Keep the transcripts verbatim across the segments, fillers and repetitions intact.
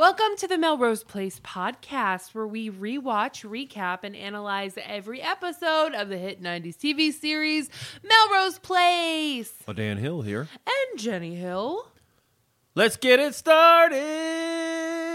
Welcome to the Melrose Place podcast, where we rewatch, recap, and analyze every episode of the hit nineties T V series Melrose Place. Well, Dan Hill here. And Jenny Hill. Let's get it started!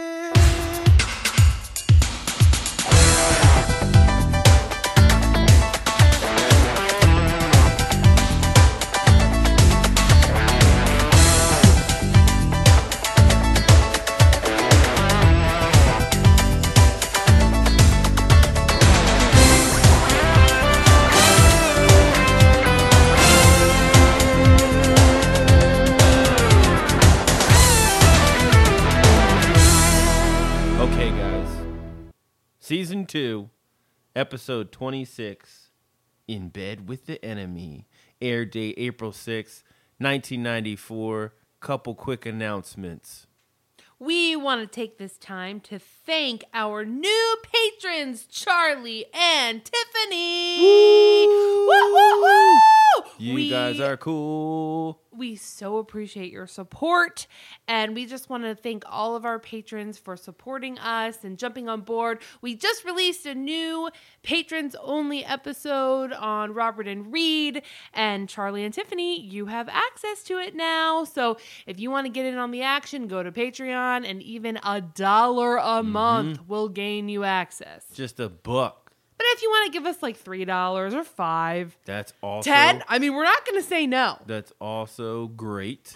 Season two, episode twenty-six, In Bed with the Enemy. Air date April sixth, nineteen ninety-four. Couple quick announcements. We want to take this time to thank our new patrons, Charlie and Tiffany. Woo! Woo, woo, woo! You we, guys are cool. We so appreciate your support, and we just want to thank all of our patrons for supporting us and jumping on board. We just released a new patrons-only episode on Robert and Reed, and Charlie and Tiffany, you have access to it now. So if you want to get in on the action, go to Patreon, and even a dollar a mm-hmm. month will gain you access. Just a buck. But if you want to give us like three dollars or five that's also ten, I mean, we're not going to say no. That's also great.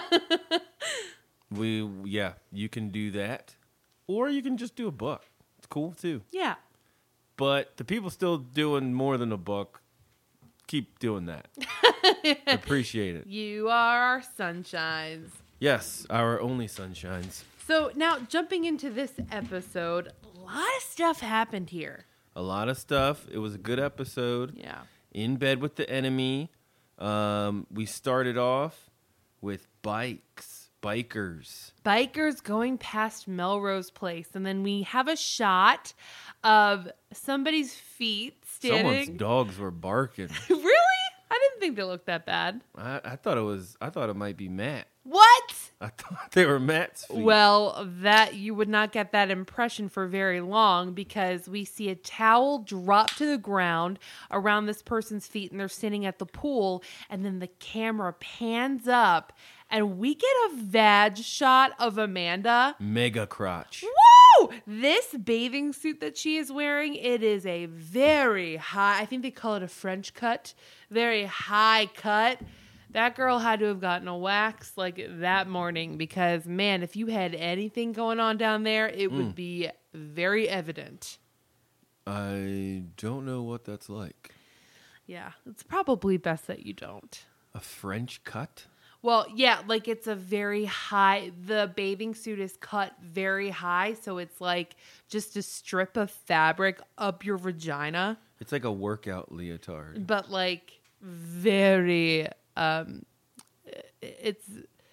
we, yeah, you can do that. Or you can just do a buck. It's cool too. Yeah. But the people still doing more than a buck, keep doing that. Appreciate it. You are our sunshines. Yes, our only sunshines. So now jumping into this episode, a lot of stuff happened here. A lot of stuff. It was a good episode. Yeah. In Bed with the Enemy. Um, we started off with bikes. Bikers. Bikers going past Melrose Place. And then we have a shot of somebody's feet standing. Someone's dogs were barking. Really? I didn't think they looked that bad. I, I thought it was. I thought it might be Matt. What? I thought they were Matt's feet. Well, that you would not get that impression for very long, because we see a towel drop to the ground around this person's feet, and they're sitting at the pool, and then the camera pans up, and we get a vag shot of Amanda. Mega crotch. Woo! This bathing suit that she is wearing, it is a very high, I think they call it a French cut, very high cut. That girl had to have gotten a wax like that morning, because, man, if you had anything going on down there, it mm. would be very evident. I don't know what that's like. Yeah, it's probably best that you don't. A French cut? Well, yeah, like it's a very high, the bathing suit is cut very high, so it's like just a strip of fabric up your vagina. It's like a workout leotard. But like very... Um, it's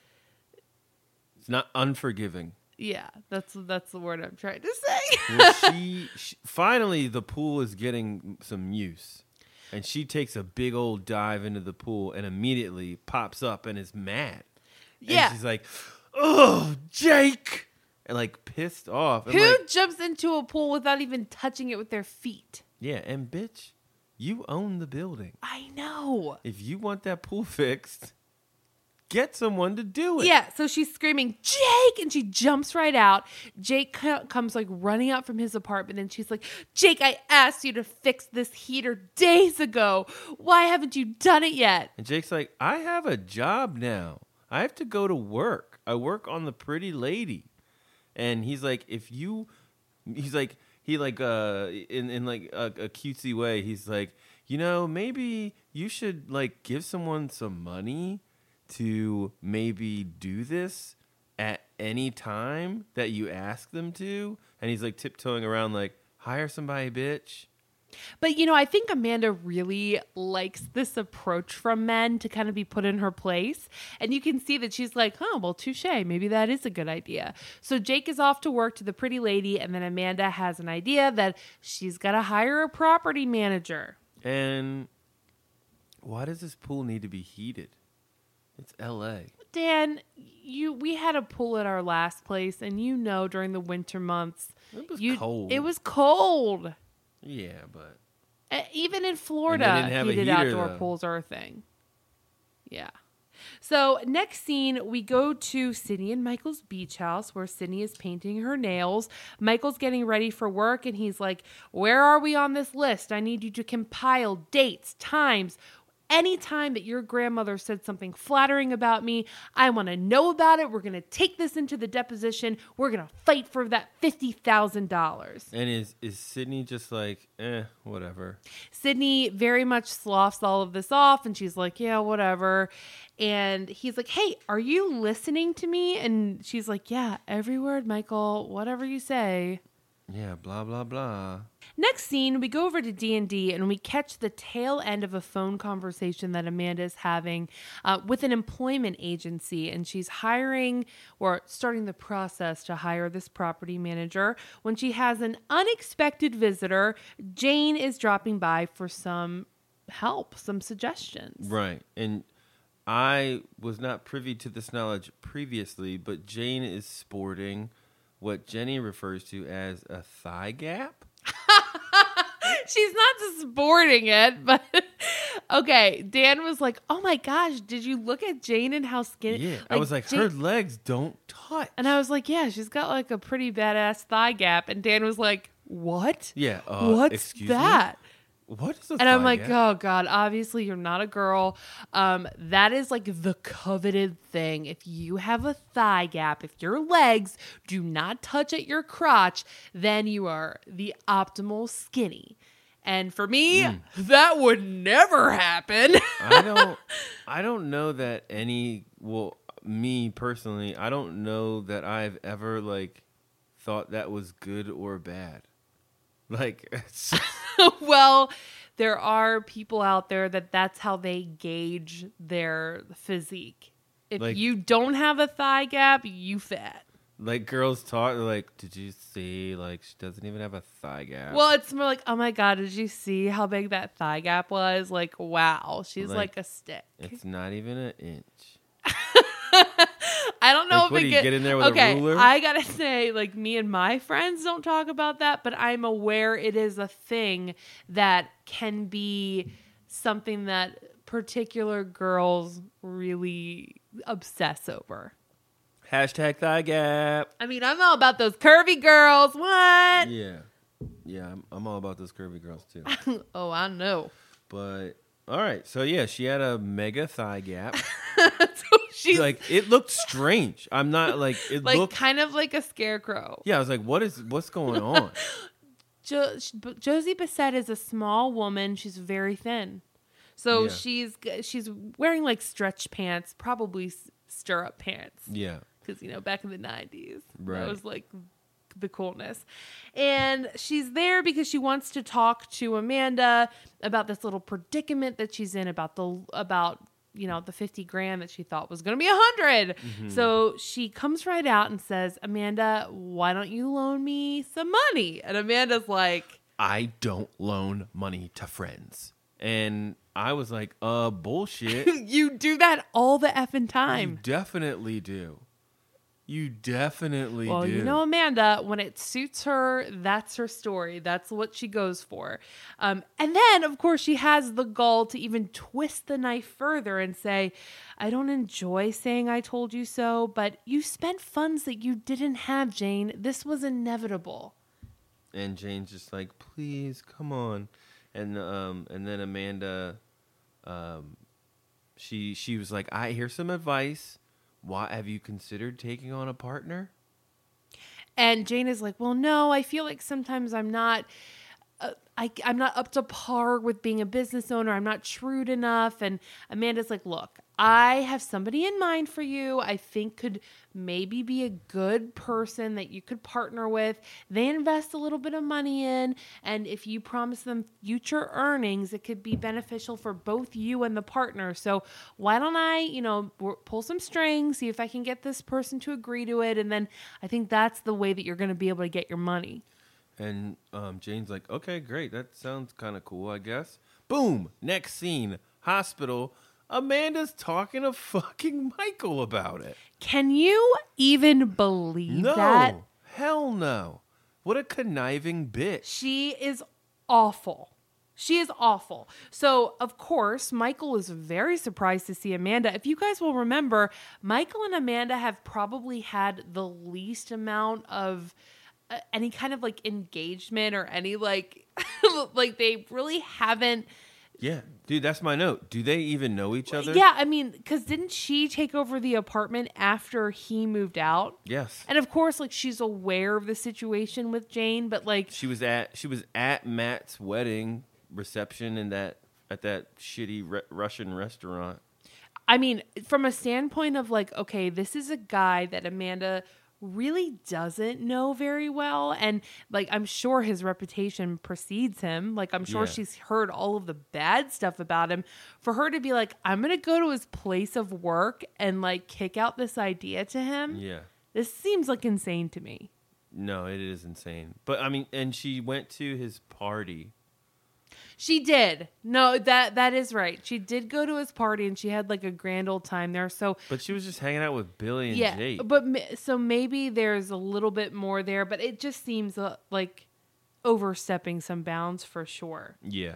it's not unforgiving. Yeah, that's that's the word I'm trying to say. Well, she, she finally the pool is getting some use, and she takes a big old dive into the pool and immediately pops up and is mad. Yeah, and she's like, "Oh, Jake!" and like pissed off. Who like, jumps into a pool without even touching it with their feet? Yeah, and bitch. You own the building. I know. If you want that pool fixed, get someone to do it. Yeah, so she's screaming, Jake! And she jumps right out. Jake c- comes like running out from his apartment, and she's like, Jake, I asked you to fix this heater days ago. Why haven't you done it yet? And Jake's like, I have a job now. I have to go to work. I work on the Pretty Lady. And he's like, if you... He's like... He like uh in, in like a, a cutesy way, he's like, you know, maybe you should like give someone some money to maybe do this at any time that you ask them to. And he's like tiptoeing around like, hire somebody, bitch. But, you know, I think Amanda really likes this approach from men to kind of be put in her place. And you can see that she's like, oh, well, touche. Maybe that is a good idea. So Jake is off to work to the Pretty Lady. And then Amanda has an idea that she's got to hire a property manager. And why does this pool need to be heated? It's L A. Dan, you we had a pool at our last place, and you know during the winter months, It was you, cold. It was cold. Yeah, but Uh, even in Florida, didn't have a heated heater, outdoor though. pools are a thing. Yeah. So next scene, we go to Sydney and Michael's beach house where Sydney is painting her nails. Michael's getting ready for work, and he's like, where are we on this list? I need you to compile dates, times. Any time that your grandmother said something flattering about me, I want to know about it. We're going to take this into the deposition. We're going to fight for that fifty thousand dollars. and is is Sydney just like, eh, whatever? Sydney very much sloughs all of this off, and she's like, yeah, whatever. And he's like, hey, are you listening to me? And she's like, yeah, every word, Michael, whatever you say. Yeah, blah blah blah. Next scene, we go over to D and D and we catch the tail end of a phone conversation that Amanda is having uh, with an employment agency, and she's hiring or starting the process to hire this property manager when she has an unexpected visitor. Jane is dropping by for some help, some suggestions. Right, and I was not privy to this knowledge previously, but Jane is sporting what Jenny refers to as a thigh gap. She's not just sporting it, but okay. Dan was like, "Oh my gosh, did you look at Jane and how skinny?" Yeah, I was like, Jane- her legs don't touch. and I was like, "Yeah, she's got like a pretty badass thigh gap." And Dan was like, "What? Yeah, uh, What's excuse that?" Me? What is a And I'm thigh like, gap? oh God, obviously you're not a girl. Um, that is like the coveted thing. If you have a thigh gap, if your legs do not touch at your crotch, then you are the optimal skinny. And for me, Mm. that would never happen. I don't I don't know that any well me personally, I don't know that I've ever like thought that was good or bad. Like it's Well, there are people out there that that's how they gauge their physique. If Like- you don't have a thigh gap, you fat. like girls talk like, did you see like she doesn't even have a thigh gap? Well, it's more like, oh my God, did you see how big that thigh gap was? Like, wow, she's like, Like, a stick. It's not even an inch. I don't know Like, if what it do you get, get in there with okay, a ruler? I gotta say, like, me and my friends don't talk about that, but I'm aware it is a thing that can be something that particular girls really obsess over. Hashtag thigh gap. I mean, I'm all about those curvy girls. What? Yeah. Yeah, I'm, I'm all about those curvy girls too. Oh, I know. But all right, so yeah, she had a mega thigh gap. So she's like, Like it looked strange. I'm not like it like looked. kind of like a scarecrow. Yeah, I was like, what is what's going on? Jo- Josie Bissett is a small woman. She's very thin. So Yeah. she's she's wearing like stretch pants, probably s- stirrup pants. Yeah, Because, you know, back in the nineties, Right. that was like the coolness. And she's there because she wants to talk to Amanda about this little predicament that she's in about the, about, you know, the fifty grand that she thought was going to be a hundred. Mm-hmm. So she comes right out and says, Amanda, why don't you loan me some money? And Amanda's like, I don't loan money to friends, and I was like, uh, bullshit. you do that all the effing You time. definitely do. You definitely Well, do. you know, Amanda, when it suits her, that's her story. That's what she goes for. Um, and then, of course, she has the gall to even twist the knife further and say, I don't enjoy saying I told you so, but you spent funds that you didn't have, Jane. This was inevitable. And Jane's just like, please, come on. And um, and then Amanda, um, she she was like, I here's some advice. Why have you considered taking on a partner? And Jane is like, well, no, I feel like sometimes I'm not, uh, I, I'm not up to par with being a business owner. I'm not shrewd enough. And Amanda's like, look, I have somebody in mind for you. I think could maybe be a good person that you could partner with. They invest a little bit of money in. And if you promise them future earnings, it could be beneficial for both you and the partner. So why don't I, you know, w- pull some strings, see if I can get this person to agree to it. And then I think that's the way that you're going to be able to get your money. And um, Jane's like, okay, great. That sounds kind of cool, I guess. Boom. Next scene, hospital. Amanda's talking to fucking Michael about it. Can you even believe No, that? hell no. What a conniving bitch. She is awful. She is awful. So, of course, Michael is very surprised to see Amanda. If you guys will remember, Michael and Amanda have probably had the least amount of uh, any kind of like engagement or any like, like they really haven't. Yeah, dude, that's my note. Do they even know each other? Yeah, I mean, because didn't she take over the apartment after he moved out? Yes. And of course, like she's aware of the situation with Jane, but like She was at she was at Matt's wedding reception in that at that shitty re- Russian restaurant. I mean, from a standpoint of like, okay, this is a guy that Amanda really doesn't know very well. And like, I'm sure his reputation precedes him. Like, I'm sure Yeah. she's heard all of the bad stuff about him. For her to be like, I'm going to go to his place of work and like kick out this idea to him. Yeah. This seems like insane to me. No, it is insane. But I mean, and she went to his party. She did. No, that that is right. She did go to his party and she had like a grand old time there. So But she was just hanging out with Billy and yeah, Jake. but ma- so maybe there's a little bit more there, but it just seems uh, like overstepping some bounds for sure. Yeah.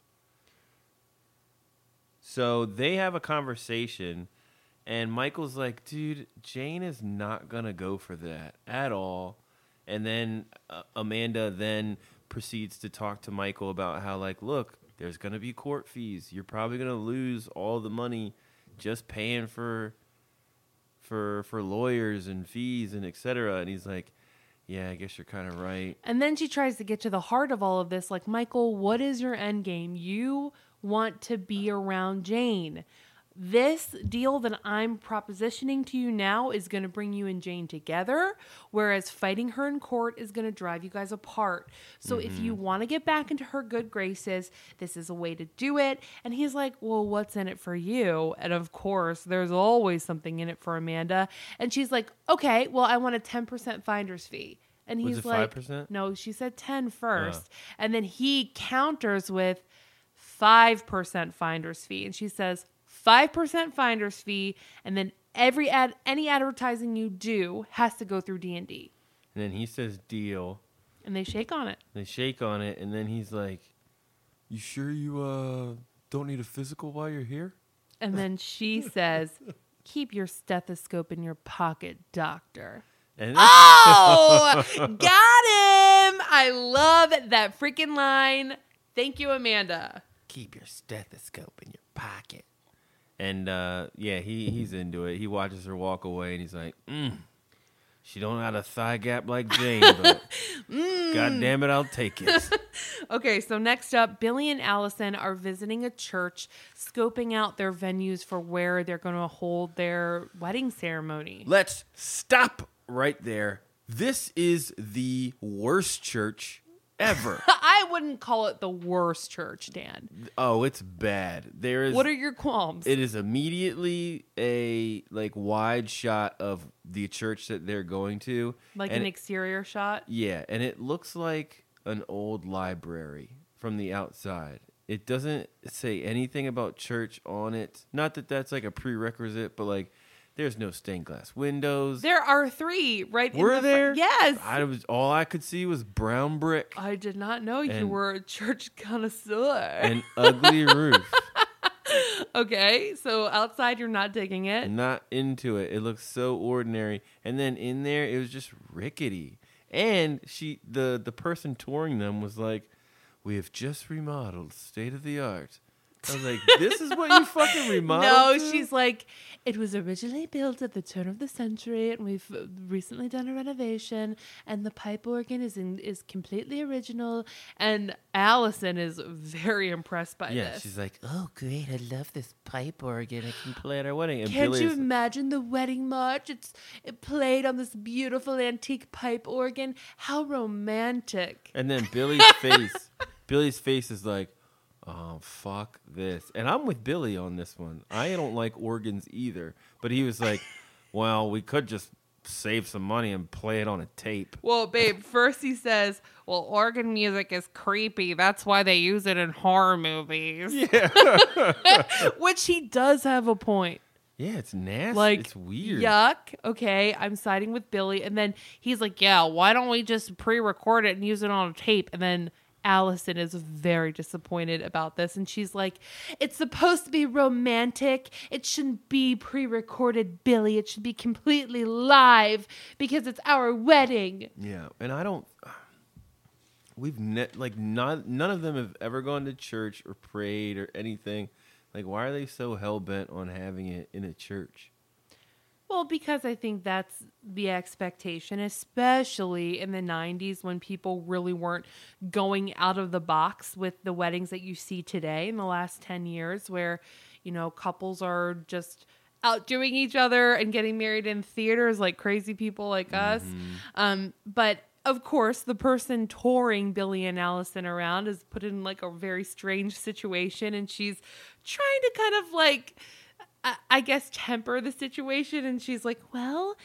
So they have a conversation, and Michael's like, dude, Jane is not going to go for that at all. And then uh, Amanda then proceeds to talk to Michael about how, like, look, there's going to be court fees. You're probably going to lose all the money just paying for for for lawyers and fees and et cetera. And he's like, yeah, I guess you're kind of right. And then she tries to get to the heart of all of this. Like, Michael, what is your end game? You want to be around Jane. This deal that I'm propositioning to you now is going to bring you and Jane together, whereas fighting her in court is going to drive you guys apart. So mm-hmm. if you want to get back into her good graces, this is a way to do it. And he's like, well, what's in it for you? And of course, there's always something in it for Amanda. And she's like, okay, well, I want a ten percent finder's fee. And he's Was it like, five percent? No, she said ten first. Oh. And then he counters with five percent finder's fee. And she says, five percent finder's fee, and then every ad, any advertising you do has to go through D and D. And then he says deal. And they shake on it. They shake on it, and then he's like, you sure you uh don't need a physical while you're here? And then she says, keep your stethoscope in your pocket, doctor. And oh, got him! I love that freaking line. Thank you, Amanda. Keep your stethoscope in your pocket. And uh, yeah, he, he's into it. He watches her walk away, and he's like, mm, she don't have a thigh gap like Jane, but mm. God damn it, I'll take it. Okay, so next up, Billy and Allison are visiting a church, scoping out their venues for where they're going to hold their wedding ceremony. Let's stop right there. This is the worst church ever. I wouldn't call it the worst church, Dan. Oh, it's bad. There is. What are your qualms? It is immediately a like wide shot of the church that they're going to, like and an it, exterior shot. Yeah, and it looks like an old library from the outside. It doesn't say anything about church on it. Not that that's like a prerequisite, but like. There's no stained glass windows. There are three, right? Were in the there? Fr- yes. I was all I could see was brown brick. I did not know you and, were a church connoisseur. An ugly roof. Okay, so outside you're not digging it. Not into it. It looks so ordinary. And then in there, it was just rickety. And she, the the person touring them was like, "We have just remodeled, state of the art." I was like, this is what you fucking remodeled? No, to? she's like, it was originally built at the turn of the century, and we've recently done a renovation, and the pipe organ is in, is completely original. And Allison is very impressed by yeah, this. she's like, oh, great, I love this pipe organ. I can play at our wedding. And Can't Billy you is, imagine the wedding march? It's it played on this beautiful antique pipe organ. How romantic. And then Billy's face, Billy's face is like, oh, fuck this. And I'm with Billy on this one. I don't like organs either. But he was like, well, we could just save some money and play it on a tape. Well, babe, first he says, well, organ music is creepy. That's why they use it in horror movies. Yeah. Which he does have a point. Yeah, it's nasty. Like, it's weird. Yuck. Okay, I'm siding with Billy. And then he's like, yeah, why don't we just pre-record it and use it on a tape? And then Allison is very disappointed about this. And she's like, it's supposed to be romantic. It shouldn't be pre-recorded, Billy. It should be completely live because it's our wedding. Yeah, and I don't... We've ne- like not none of them have ever gone to church or prayed or anything. Like, why are they so hell-bent on having it in a church? Well, because I think that's the expectation, especially in the nineties when people really weren't going out of the box with the weddings that you see today in the last ten years where, you know, couples are just outdoing each other and getting married in theaters like crazy people like us. Mm-hmm. Um, but of course, the person touring Billy and Allison around is put in like a very strange situation, and she's trying to kind of like, I, I guess, temper the situation. And she's like, well,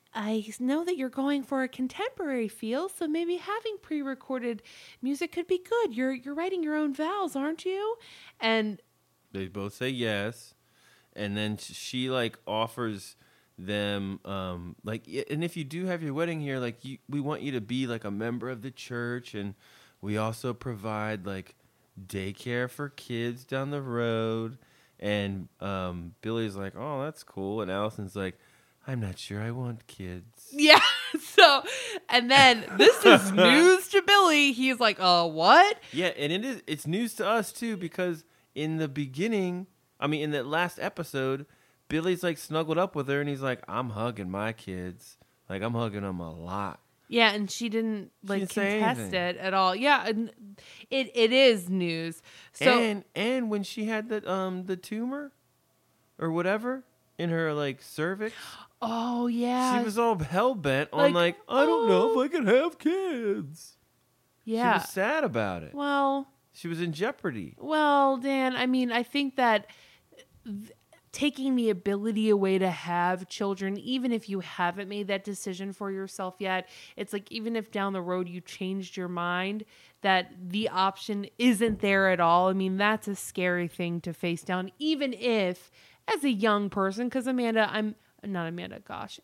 I know that you're going for a contemporary feel, so maybe having pre-recorded music could be good. You're you're writing your own vows, aren't you? And They both say yes, and then she like offers them um like, and if you do have your wedding here, like you, we want you to be like a member of the church, and we also provide like daycare for kids down the road. And um Billy's like, oh, that's cool, and Allison's like, I'm not sure I want kids. yeah, so, and then this is news to Billy. He's like, uh, what? Yeah, and it is it's news to us too, because in the beginning, I mean in that last episode, Billy's like snuggled up with her and he's like, I'm hugging my kids. Like, I'm hugging them a lot. Yeah, and she didn't like didn't say contest anything. it at all. Yeah, and it it is news. So and and when she had the um the tumor or whatever in her like cervix, oh yeah, she was all hell bent on Like, like, I don't know oh. if I can have kids. yeah. She was sad about it. Well, She was in jeopardy. well, Dan. I mean, I think that th- taking the ability away to have children, even if you haven't made that decision for yourself yet, it's like even if down the road you changed your mind, that the option isn't there at all. I mean, that's a scary thing to face down, even if as a young person, because Amanda, I'm not Amanda, gosh,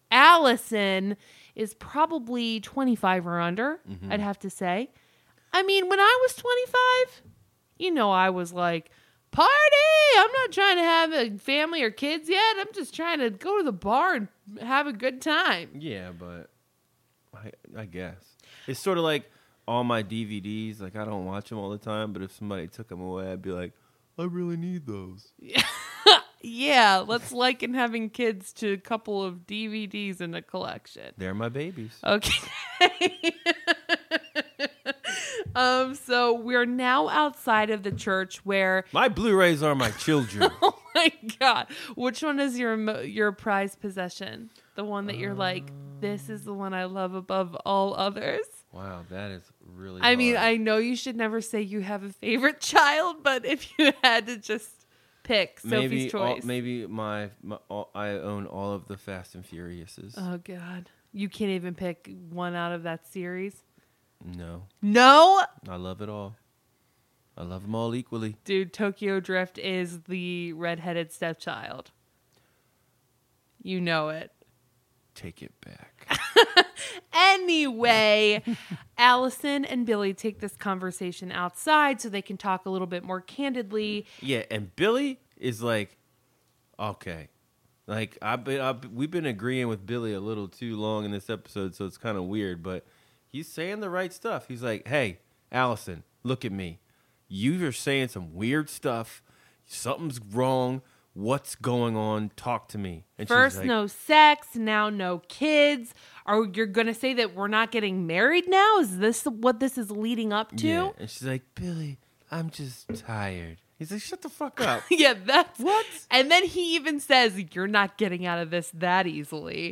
Allison is probably twenty-five or under, Mm-hmm. I'd have to say. I mean, when I was twenty-five, you know, I was like, party! I'm not trying to have a family or kids yet. I'm just trying to go to the bar and have a good time. Yeah, but I I guess it's sort of like all my D V Ds. Like, I don't watch them all the time, but if somebody took them away, I'd be like, I really need those. Yeah, let's liken having kids to a couple of D V Ds in a collection. They're my babies. Okay. um. So we're now outside of the church where. My Blu-rays are my children. Oh my God! Which one is your mo- your prized possession? The one that you're like, this is the one I love above all others. Wow, that is really I mean, hard. I know you should never say you have a favorite child, but if you had to just pick maybe Sophie's all, choice. maybe my, my all, I own all of the Fast and Furiouses. Oh God, you can't even pick one out of that series. No, No, I love it all. I love them all equally. dude, Tokyo Drift is the redheaded stepchild. You know it. Take it back. Anyway, Allison and Billy take this conversation outside so they can talk a little bit more candidly. Yeah, and Billy is like, okay, like I've been, I've, we've been agreeing with Billy a little too long in this episode, so it's kind of weird. But he's saying the right stuff. He's like, hey, Allison, look at me. You are saying some weird stuff. Something's wrong. What's going on? Talk to me. And she's First, like, no sex. Now, no kids. Are you're going to say that we're not getting married now? Is this what this is leading up to? Yeah. And she's like, Billy, I'm just tired. He's like, shut the fuck up. Yeah, that's What? And then he even says, you're not getting out of this that easily.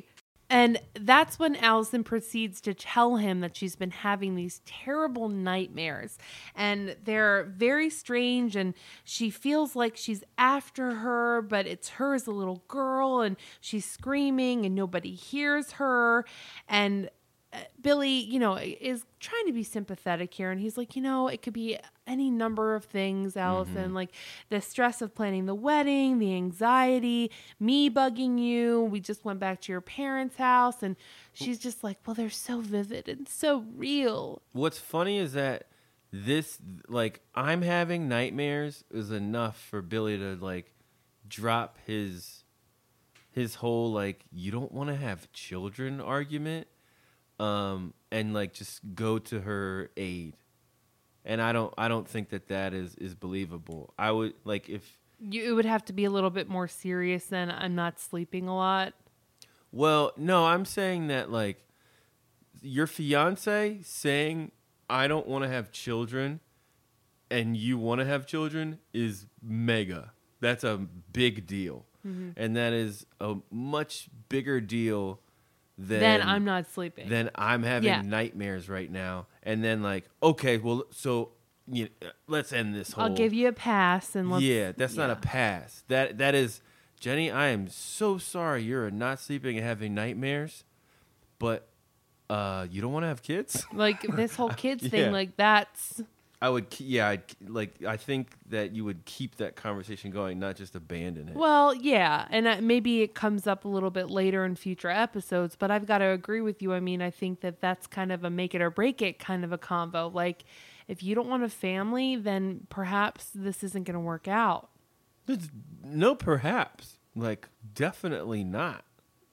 And that's when Allison proceeds to tell him that she's been having these terrible nightmares. And they're very strange. And she feels like she's after her, but it's her as a little girl. And she's screaming and nobody hears her. And Billy, you know, is trying to be sympathetic here. And he's like, you know, it could be any number of things, Allison, mm-hmm. like the stress of planning the wedding, the anxiety, me bugging you. We just went back to your parents' house. And she's just like, well, they're so vivid and so real. What's funny is that this, like, I'm having nightmares is enough for Billy to, like, drop his, his whole, like, you don't want to have children argument. Um, and like just go to her aid, and I don't, I don't think that that is, is believable. I would like if you, it would have to be a little bit more serious than I'm not sleeping a lot. Well, no, I'm saying that like your fiance saying I don't want to have children, and you want to have children is mega. That's a big deal, mm-hmm. and that is a much bigger deal. Then, then I'm not sleeping. Then I'm having yeah. nightmares right now. And then like, okay, well, so you know, let's end this whole... I'll give you a pass. and let's, Yeah, that's yeah. not a pass. That That is, Jenny, I am so sorry you're not sleeping and having nightmares, but uh, you don't want to have kids? Like this whole kids thing, yeah. like that's... I would, yeah, I'd, like I think that you would keep that conversation going, not just abandon it. Well, yeah, and uh, maybe it comes up a little bit later in future episodes, but I've got to agree with you. I mean, I think that that's kind of a make it or break it kind of a convo. Like, if you don't want a family, then perhaps this isn't going to work out. It's, no, perhaps. Like, definitely not.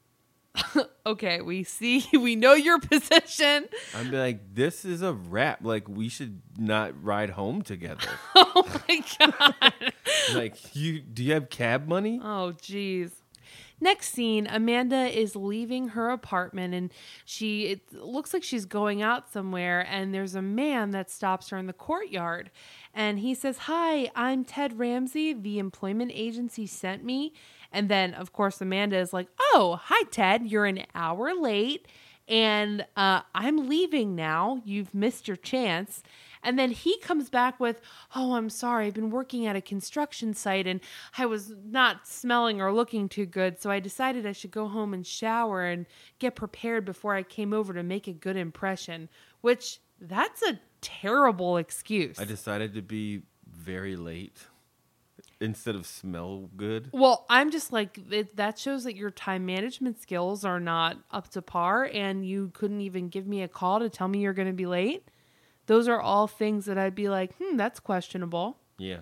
Okay, we see, we know your position. I'm like, this is a wrap. Like, we should not ride home together. Oh my God. Like, you, do you have cab money? Oh, geez. Next scene, Amanda is leaving her apartment and she, it looks like she's going out somewhere, and there's a man that stops her in the courtyard. And he says, "Hi, I'm Ted Ramsey. The employment agency sent me." And then, of course, Amanda is like, "Oh, hi, Ted. You're an hour late, and uh, I'm leaving now. You've missed your chance." And then he comes back with, "Oh, I'm sorry. I've been working at a construction site, and I was not smelling or looking too good, so I decided I should go home and shower and get prepared before I came over to make a good impression," which, that's a terrible excuse. I decided to be very late instead of smell good. Well, I'm just like, it, that shows that your time management skills are not up to par, and you couldn't even give me a call to tell me you're going to be late. Those are all things that I'd be like, hmm, that's questionable. Yeah.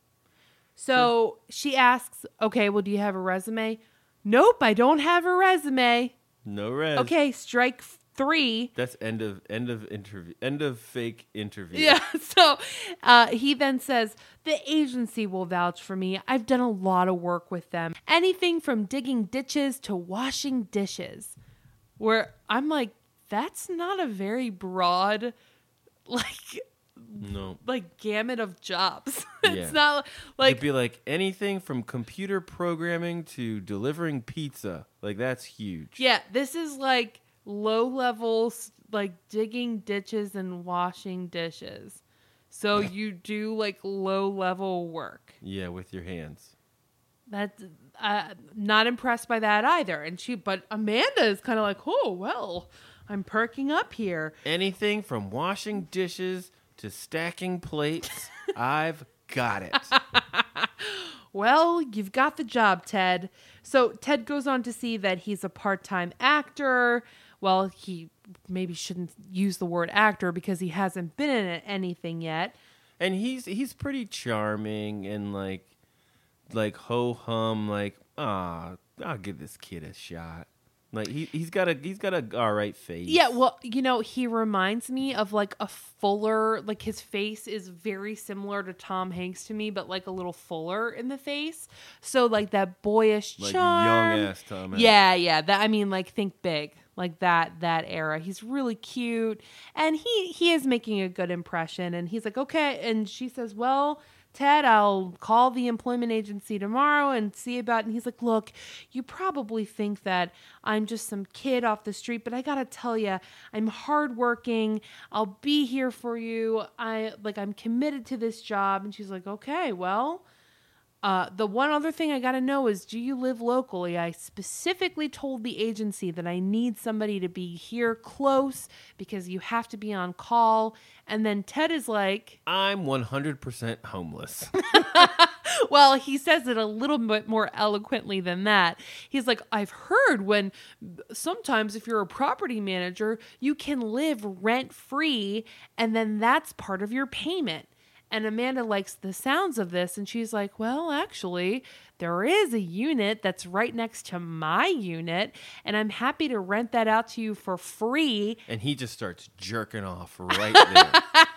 So sure. She asks, "Okay, well, do you have a resume?" "Nope, I don't have a resume." No res. Okay, strike three. That's end of end of interview. End of fake interview. Yeah. So uh, he then says, "The agency will vouch for me. I've done a lot of work with them. Anything from digging ditches to washing dishes." Where I'm like, that's not a very broad, like, no, like gamut of jobs. It's yeah. not like, it'd be like anything from computer programming to delivering pizza. Like, that's huge. Yeah, this is like low levels, like digging ditches and washing dishes. So you do like low level work. Yeah, with your hands. That's uh, not impressed by that either. And she, but Amanda is kind of like, "Oh, well, I'm perking up here." Anything from washing dishes to stacking plates, I've got it. Well, you've got the job, Ted. So Ted goes on to see that he's a part-time actor. Well, he maybe shouldn't use the word actor because he hasn't been in anything yet. And he's he's pretty charming and like like ho hum, like, ah, I'll give this kid a shot. Like he he's got a he's got a all right face. Yeah, well, you know, he reminds me of like a fuller, like his face is very similar to Tom Hanks to me, but like a little fuller in the face. So like that boyish like charm. young ass Tom Hanks. Yeah, yeah. That I mean, like think big, like that that era. He's really cute, and he he is making a good impression. And he's like, "Okay," and she says, "Well, Ted, I'll call the employment agency tomorrow and see about it. And he's like, look, you probably think that I'm just some kid off the street, but I got to tell you, I'm hardworking. I'll be here for you. I like, I'm committed to this job. And she's like, okay, well, Uh, the one other thing I got to know is, do you live locally? I specifically told the agency that I need somebody to be here close because you have to be on call. And then Ted is like, I'm one hundred percent homeless. well, he says it a little bit more eloquently than that. He's like, I've heard when sometimes if you're a property manager, you can live rent free and then that's part of your payment. And Amanda likes the sounds of this, and she's like, well, actually, there is a unit that's right next to my unit, and I'm happy to rent that out to you for free. And he just starts jerking off right there.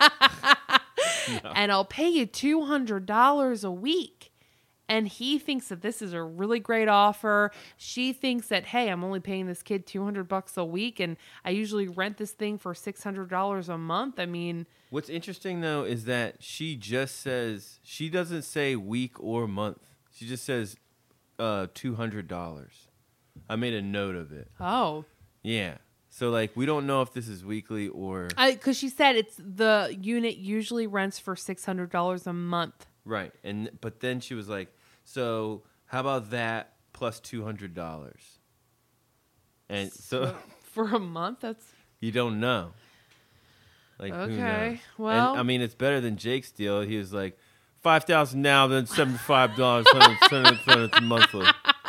No. And I'll pay you two hundred dollars a week. And he thinks that this is a really great offer. She thinks that, hey, I'm only paying this kid two hundred bucks a week, and I usually rent this thing for six hundred dollars a month. I mean... What's interesting, though, is that she just says, she doesn't say week or month. She just says uh, two hundred dollars. I made a note of it. Oh. Yeah. So, like, we don't know if this is weekly or... Because she said it's the unit usually rents for six hundred dollars a month. Right. and But then she was like, so how about that plus two hundred dollars? And so... so for a month? That's... You don't know. Like, okay, who knows? well... And, I mean, it's better than Jake's deal. He was like, five thousand dollars now, then seventy-five dollars monthly.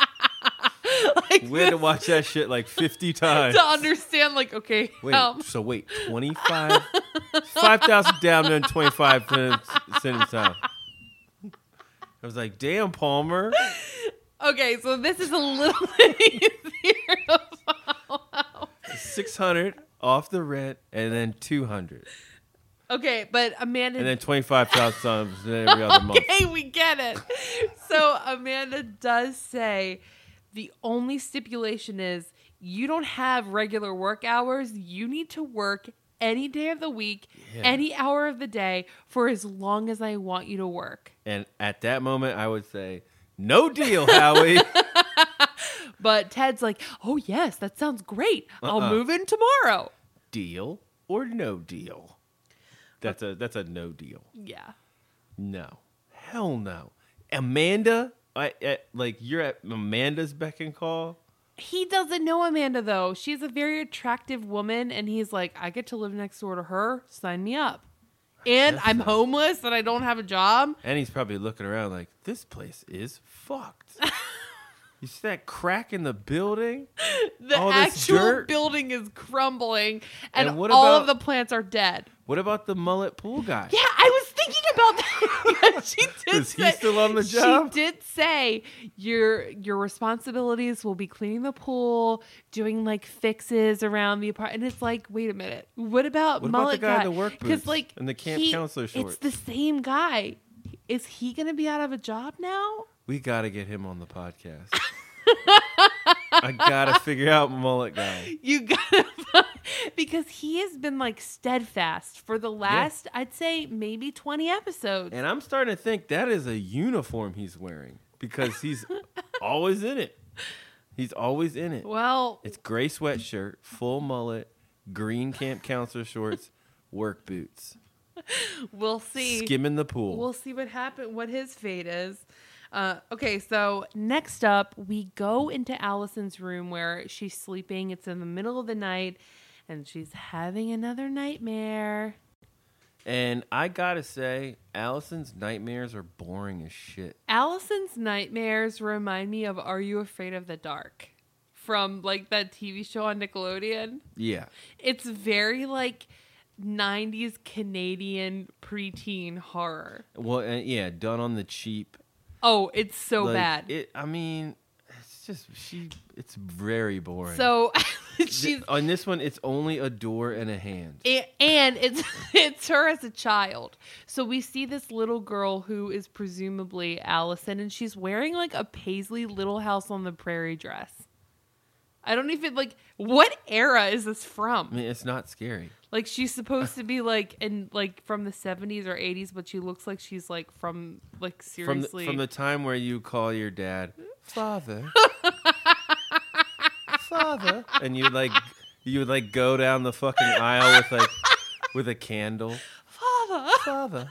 Like we had to watch that shit like fifty times. To understand, like, okay. Wait, um, so wait, twenty-five? five thousand down, then twenty-five minutes sentence out. I was like, damn, Palmer. Okay, so this is a little bit easier to follow. six hundred off the rent, and then two hundred. Okay, but Amanda... And then twenty-five thousand every other month. Okay, we get it. So Amanda does say the only stipulation is you don't have regular work hours. You need to work any day of the week, yeah. any hour of the day for as long as I want you to work. And at that moment, I would say, no deal, Howie. But Ted's like, oh, yes, that sounds great. Uh-uh. I'll move in tomorrow. Deal or no deal? That's a that's a no deal. Yeah. No. Hell no. Amanda, I, I like you're at Amanda's beck and call. He doesn't know Amanda, though. She's a very attractive woman, and he's like, I get to live next door to her. Sign me up. And I'm homeless and I don't have a job. And he's probably looking around like, this place is fucked. You see that crack in the building? The all this actual dirt? building is crumbling, and, And what all about- of the plants are dead. What about the mullet pool guy? Yeah, I was thinking about that. She did Is he say, still on the job? She did say your your responsibilities will be cleaning the pool, doing like fixes around the apartment. And it's like, wait a minute, what about What about mullet the guy in the work boots like and the camp he- counselor shorts? It's the same guy. Is he going to be out of a job now? We got to get him on the podcast. I got to figure out mullet guy. You gotta, because he has been like steadfast for the last, yeah. I'd say maybe twenty episodes. And I'm starting to think that is a uniform he's wearing because he's always in it. He's always in it. Well, it's gray sweatshirt, full mullet, green camp counselor shorts, work boots. We'll see. Skimming the pool. We'll see what happen, what his fate is. Uh, okay, so next up, we go into Allison's room where she's sleeping. It's in the middle of the night, and she's having another nightmare. And I gotta say, Allison's nightmares are boring as shit. Allison's nightmares remind me of Are You Afraid of the Dark? From, like, that T V show on Nickelodeon. Yeah. It's very, like, nineties Canadian preteen horror. Well, uh, yeah, done on the cheap. Oh, it's so like, bad. It, I mean, it's just she. It's very boring. So she's on this one. It's only a door and a hand, it, and it's it's her as a child. So we see this little girl who is presumably Allison, and she's wearing like a Paisley Little House on the Prairie dress. I don't even like what era is this from? I mean, it's not scary. Like she's supposed to be like in like from the seventies or eighties, but she looks like she's like from like From the, seriously from the time where you call your dad father, father, and you like you would like go down the fucking aisle with like with a candle, father. father.